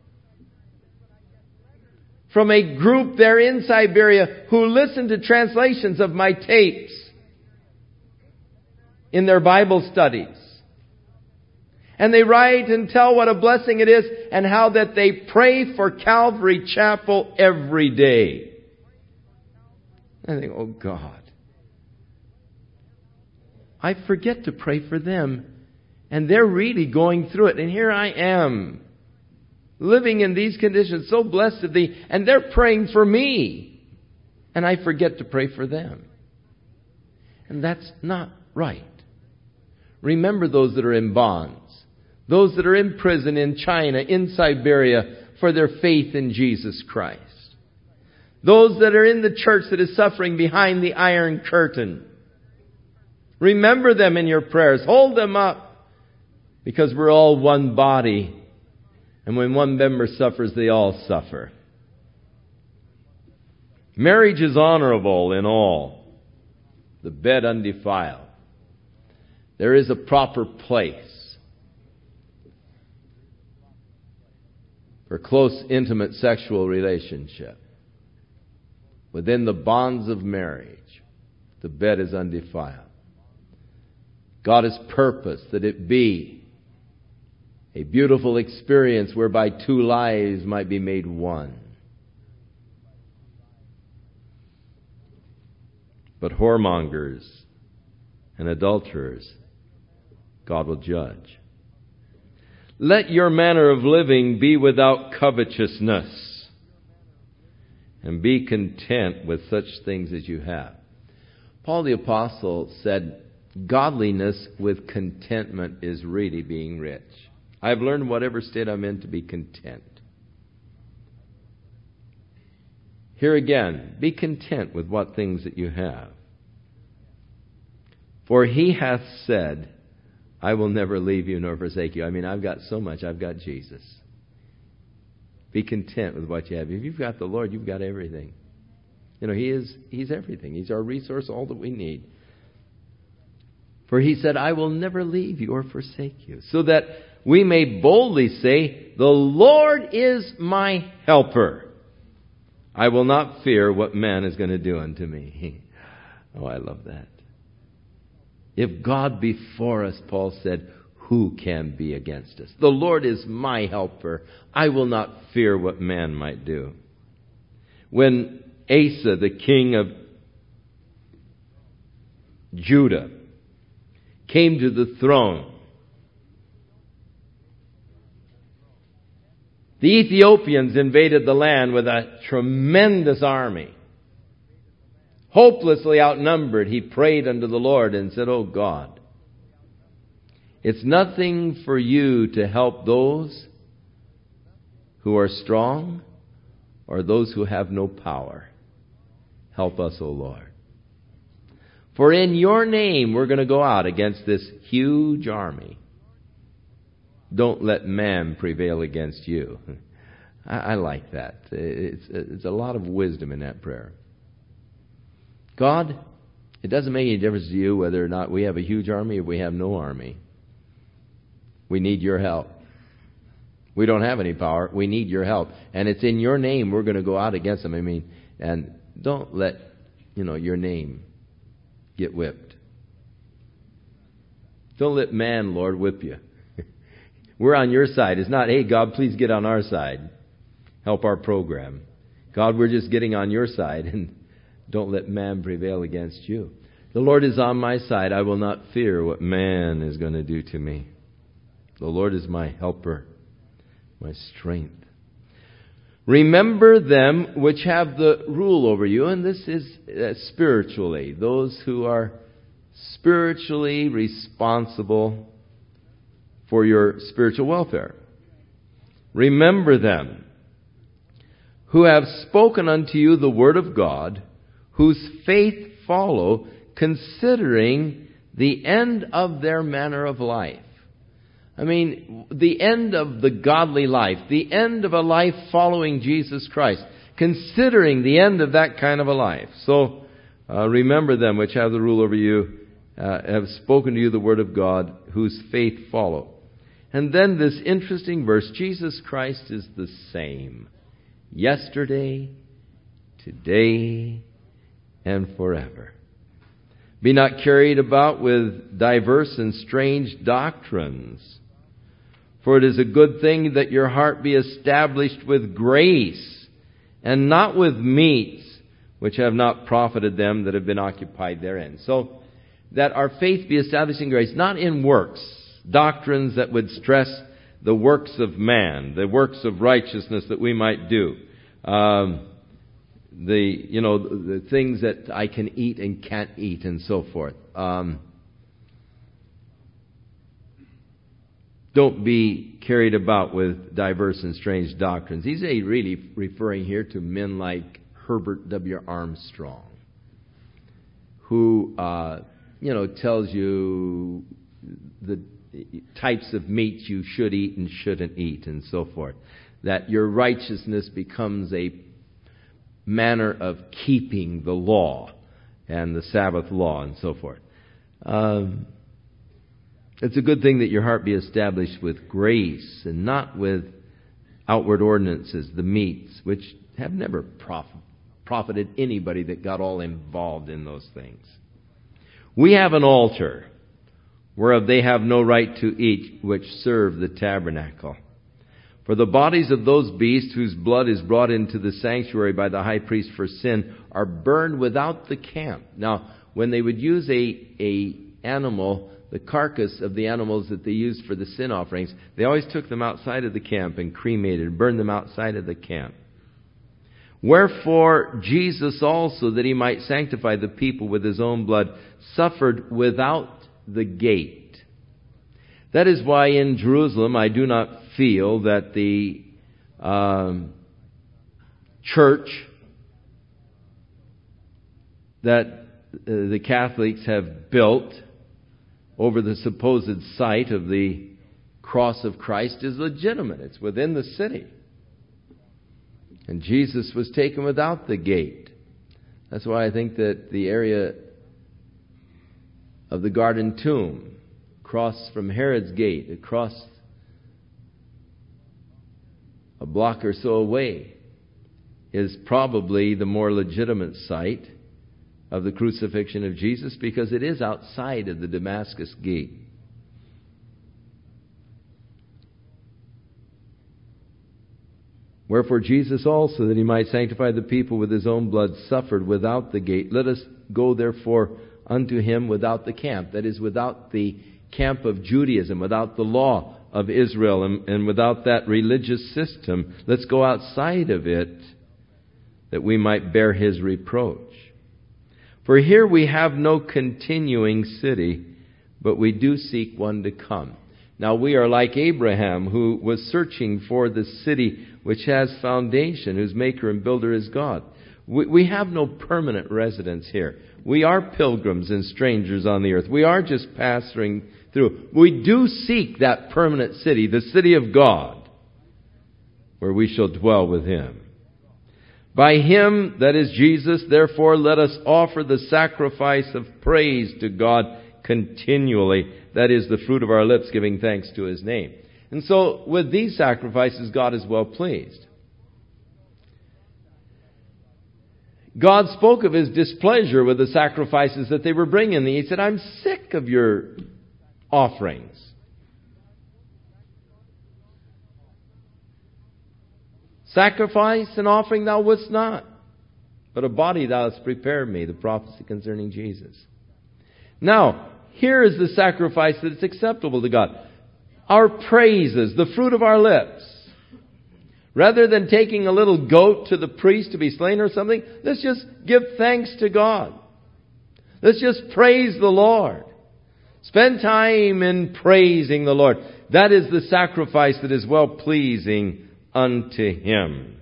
A: from a group there in Siberia who listen to translations of my tapes in their Bible studies. And they write and tell what a blessing it is and how that they pray for Calvary Chapel every day. I think, oh God. I forget to pray for them. And they're really going through it. And here I am, living in these conditions, so blessed of Thee. And they're praying for me. And I forget to pray for them. And that's not right. Remember those that are in bonds. Those that are in prison in China, in Siberia, for their faith in Jesus Christ. Those that are in the church that is suffering behind the Iron Curtain. Remember them in your prayers. Hold them up. Because we're all one body. And when one member suffers, they all suffer. Marriage is honorable in all. The bed undefiled. There is a proper place for close, intimate sexual relationship. Within the bonds of marriage, the bed is undefiled. God has purposed that it be a beautiful experience whereby two lives might be made one. But whoremongers and adulterers, God will judge. Let your manner of living be without covetousness, and be content with such things as you have. Paul the Apostle said, godliness with contentment is really being rich. I've learned whatever state I'm in to be content. Here again, be content with what things that you have. For He hath said, I will never leave you nor forsake you. I mean, I've got so much. I've got Jesus. Be content with what you have. If you've got the Lord, you've got everything. You know, He's everything. He's our resource, all that we need. For He said, I will never leave you or forsake you. So that we may boldly say, the Lord is my helper. I will not fear what man is going to do unto me. Oh, I love that. If God be for us, Paul said, who can be against us? The Lord is my helper. I will not fear what man might do. When Asa, the king of Judah, came to the throne, the Ethiopians invaded the land with a tremendous army. Hopelessly outnumbered, he prayed unto the Lord and said, Oh God, it's nothing for you to help those who are strong or those who have no power. Help us, O Lord. For in your name we're going to go out against this huge army. Don't let man prevail against you. I like that. It's a lot of wisdom in that prayer. God, it doesn't make any difference to you whether or not we have a huge army or we have no army. We need your help. We don't have any power. We need your help. And it's in your name we're going to go out against them. And don't let, your name get whipped. Don't let man, Lord, whip you. We're on your side. It's not, hey, God, please get on our side. Help our program. God, we're just getting on your side, and don't let man prevail against you. The Lord is on my side. I will not fear what man is going to do to me. The Lord is my helper, my strength. Remember them which have the rule over you, and this is spiritually, those who are spiritually responsible for your spiritual welfare. Remember them who have spoken unto you the word of God, whose faith follow, considering the end of their manner of life. The end of the godly life, the end of a life following Jesus Christ, considering the end of that kind of a life. So, remember them which have the rule over you, have spoken to you the word of God, whose faith follow. And then this interesting verse, Jesus Christ is the same, yesterday, today, and forever. Be not carried about with diverse and strange doctrines, for it is a good thing that your heart be established with grace, and not with meats, which have not profited them that have been occupied therein. So, that our faith be established in grace, not in works, doctrines that would stress the works of man, the works of righteousness that we might do. The things that I can eat and can't eat and so forth. Don't be carried about with diverse and strange doctrines. He's really referring here to men like Herbert W. Armstrong, who, tells you the types of meats you should eat and shouldn't eat and so forth. That your righteousness becomes a manner of keeping the law and the Sabbath law and so forth. It's a good thing that your heart be established with grace and not with outward ordinances, the meats, which have never profited anybody that got all involved in those things. We have an altar whereof they have no right to eat, which serve the tabernacle. For the bodies of those beasts whose blood is brought into the sanctuary by the high priest for sin are burned without the camp. Now, when they would use a animal, the carcass of the animals that they used for the sin offerings, they always took them outside of the camp and cremated and burned them outside of the camp. Wherefore Jesus also, that he might sanctify the people with his own blood, suffered without the gate. That is why in Jerusalem I do not feel that the church that the Catholics have built over the supposed site of the cross of Christ is legitimate. It's within the city. And Jesus was taken without the gate. That's why I think that the area of the Garden Tomb, across from Herod's gate, across a block or so away, is probably the more legitimate site of the crucifixion of Jesus, because it is outside of the Damascus gate. Wherefore Jesus also, that he might sanctify the people with his own blood, suffered without the gate. Let us go therefore unto him without the camp. That is, without the camp of Judaism, without the law of Israel, and without that religious system. Let's go outside of it, that we might bear his reproach. For here we have no continuing city, but we do seek one to come. Now we are like Abraham, who was searching for the city which has foundation, whose maker and builder is God. We have no permanent residence here. We are pilgrims and strangers on the earth. We are just passing through. We do seek that permanent city, the city of God, where we shall dwell with Him. By Him, that is Jesus, therefore let us offer the sacrifice of praise to God continually. That is the fruit of our lips, giving thanks to His name. And so, with these sacrifices, God is well pleased. God spoke of His displeasure with the sacrifices that they were bringing. He said, I'm sick of your offerings. Sacrifice and offering thou wouldst not, but a body thou hast prepared me, the prophecy concerning Jesus. Now, here is the sacrifice that is acceptable to God. Our praises, the fruit of our lips. Rather than taking a little goat to the priest to be slain or something, let's just give thanks to God. Let's just praise the Lord. Spend time in praising the Lord. That is the sacrifice that is well-pleasing unto Him.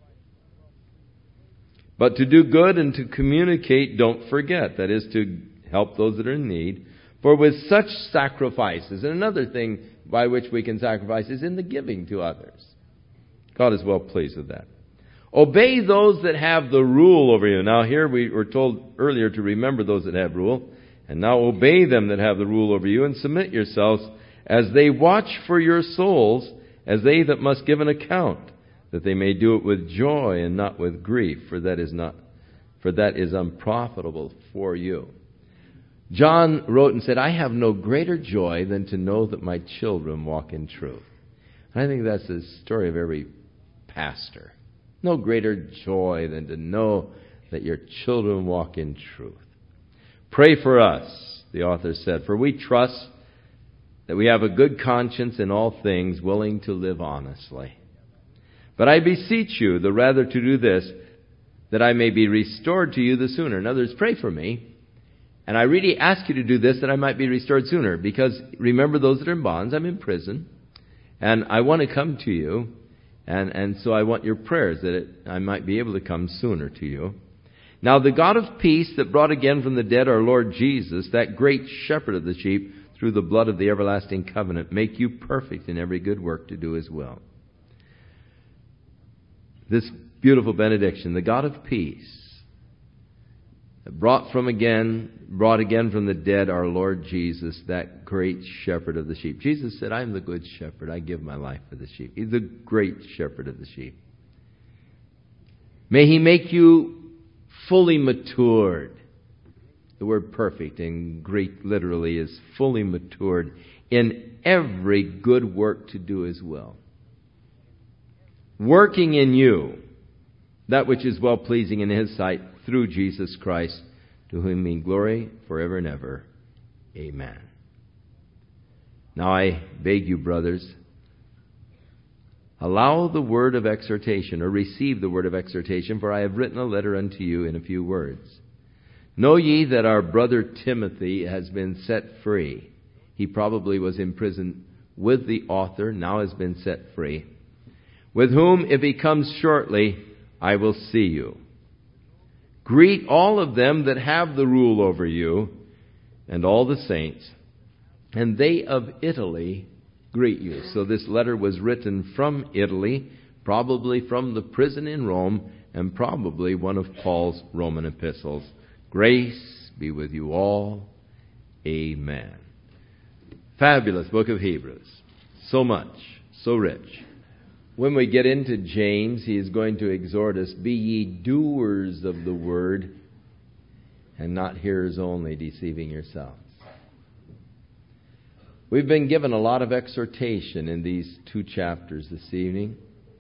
A: But to do good and to communicate, don't forget. That is to help those that are in need. For with such sacrifices, and another thing by which we can sacrifice is in the giving to others. God is well pleased with that. Obey those that have the rule over you. Now here we were told earlier to remember those that have rule. And now obey them that have the rule over you, and submit yourselves as they watch for your souls, as they that must give an account, that they may do it with joy and not with grief, for that is unprofitable for you. John wrote and said, I have no greater joy than to know that my children walk in truth. And I think that's the story of every pastor. No greater joy than to know that your children walk in truth. Pray for us, the author said, for we trust that we have a good conscience in all things, willing to live honestly. But I beseech you, the rather to do this, that I may be restored to you the sooner. In other words, pray for me. And I really ask you to do this, that I might be restored sooner. Because remember those that are in bonds, I'm in prison. And I want to come to you. And so I want your prayers that I might be able to come sooner to you. Now the God of peace that brought again from the dead our Lord Jesus, that great shepherd of the sheep, through the blood of the everlasting covenant, make you perfect in every good work to do His will. This beautiful benediction, the God of peace, that brought again from the dead our Lord Jesus, that great shepherd of the sheep. Jesus said, I am the good shepherd. I give my life for the sheep. He's the great shepherd of the sheep. May He make you fully matured. The word perfect in Greek literally is fully matured in every good work to do His will. Working in you that which is well-pleasing in His sight through Jesus Christ, to whom be glory forever and ever. Amen. Now I beg you, brothers, allow the word of exhortation, or receive the word of exhortation, for I have written a letter unto you in a few words. Know ye that our brother Timothy has been set free. He probably was in prison with the author, now has been set free. With whom, if he comes shortly, I will see you. Greet all of them that have the rule over you, and all the saints. And they of Italy greet you. So this letter was written from Italy, probably from the prison in Rome, and probably one of Paul's Roman epistles. Grace be with you all. Amen. Fabulous book of Hebrews. So much, so rich. When we get into James, he is going to exhort us, be ye doers of the word, and not hearers only, deceiving yourselves. We've been given a lot of exhortation in these 2 chapters this evening.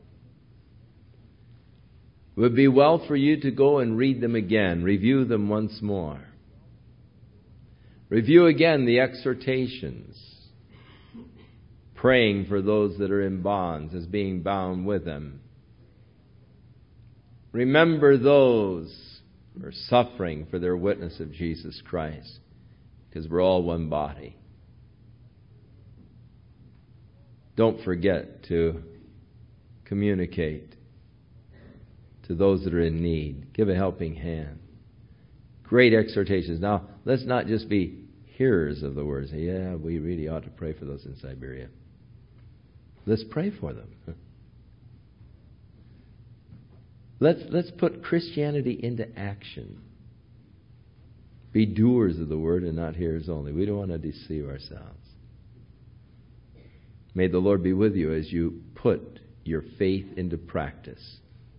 A: It would be well for you to go and read them again, review them once more. Review again the exhortations, praying for those that are in bonds as being bound with them. Remember those who are suffering for their witness of Jesus Christ, because we're all one body. Don't forget to communicate, to those that are in need. Give a helping hand. Great exhortations. Now, let's not just be hearers of the word. Say, yeah, we really ought to pray for those in Siberia. Let's pray for them. Let's put Christianity into action. Be doers of the word and not hearers only. We don't want to deceive ourselves. May the Lord be with you as you put your faith into practice.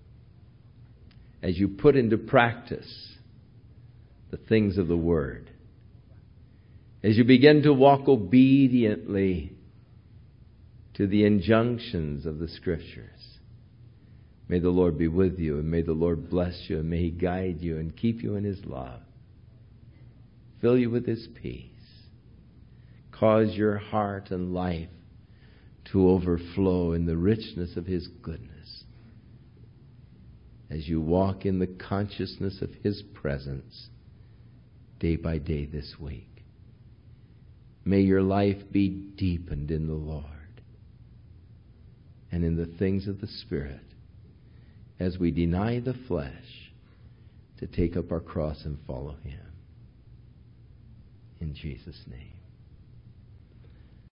A: As you put into practice the things of the word. As you begin to walk obediently to the injunctions of the Scriptures. May the Lord be with you, and may the Lord bless you, and may He guide you and keep you in His love. Fill you with His peace. Cause your heart and life to overflow in the richness of His goodness. As you walk in the consciousness of His presence day by day this week. May your life be deepened in the Lord and in the things of the Spirit as we deny the flesh to take up our cross and follow Him. In Jesus' name.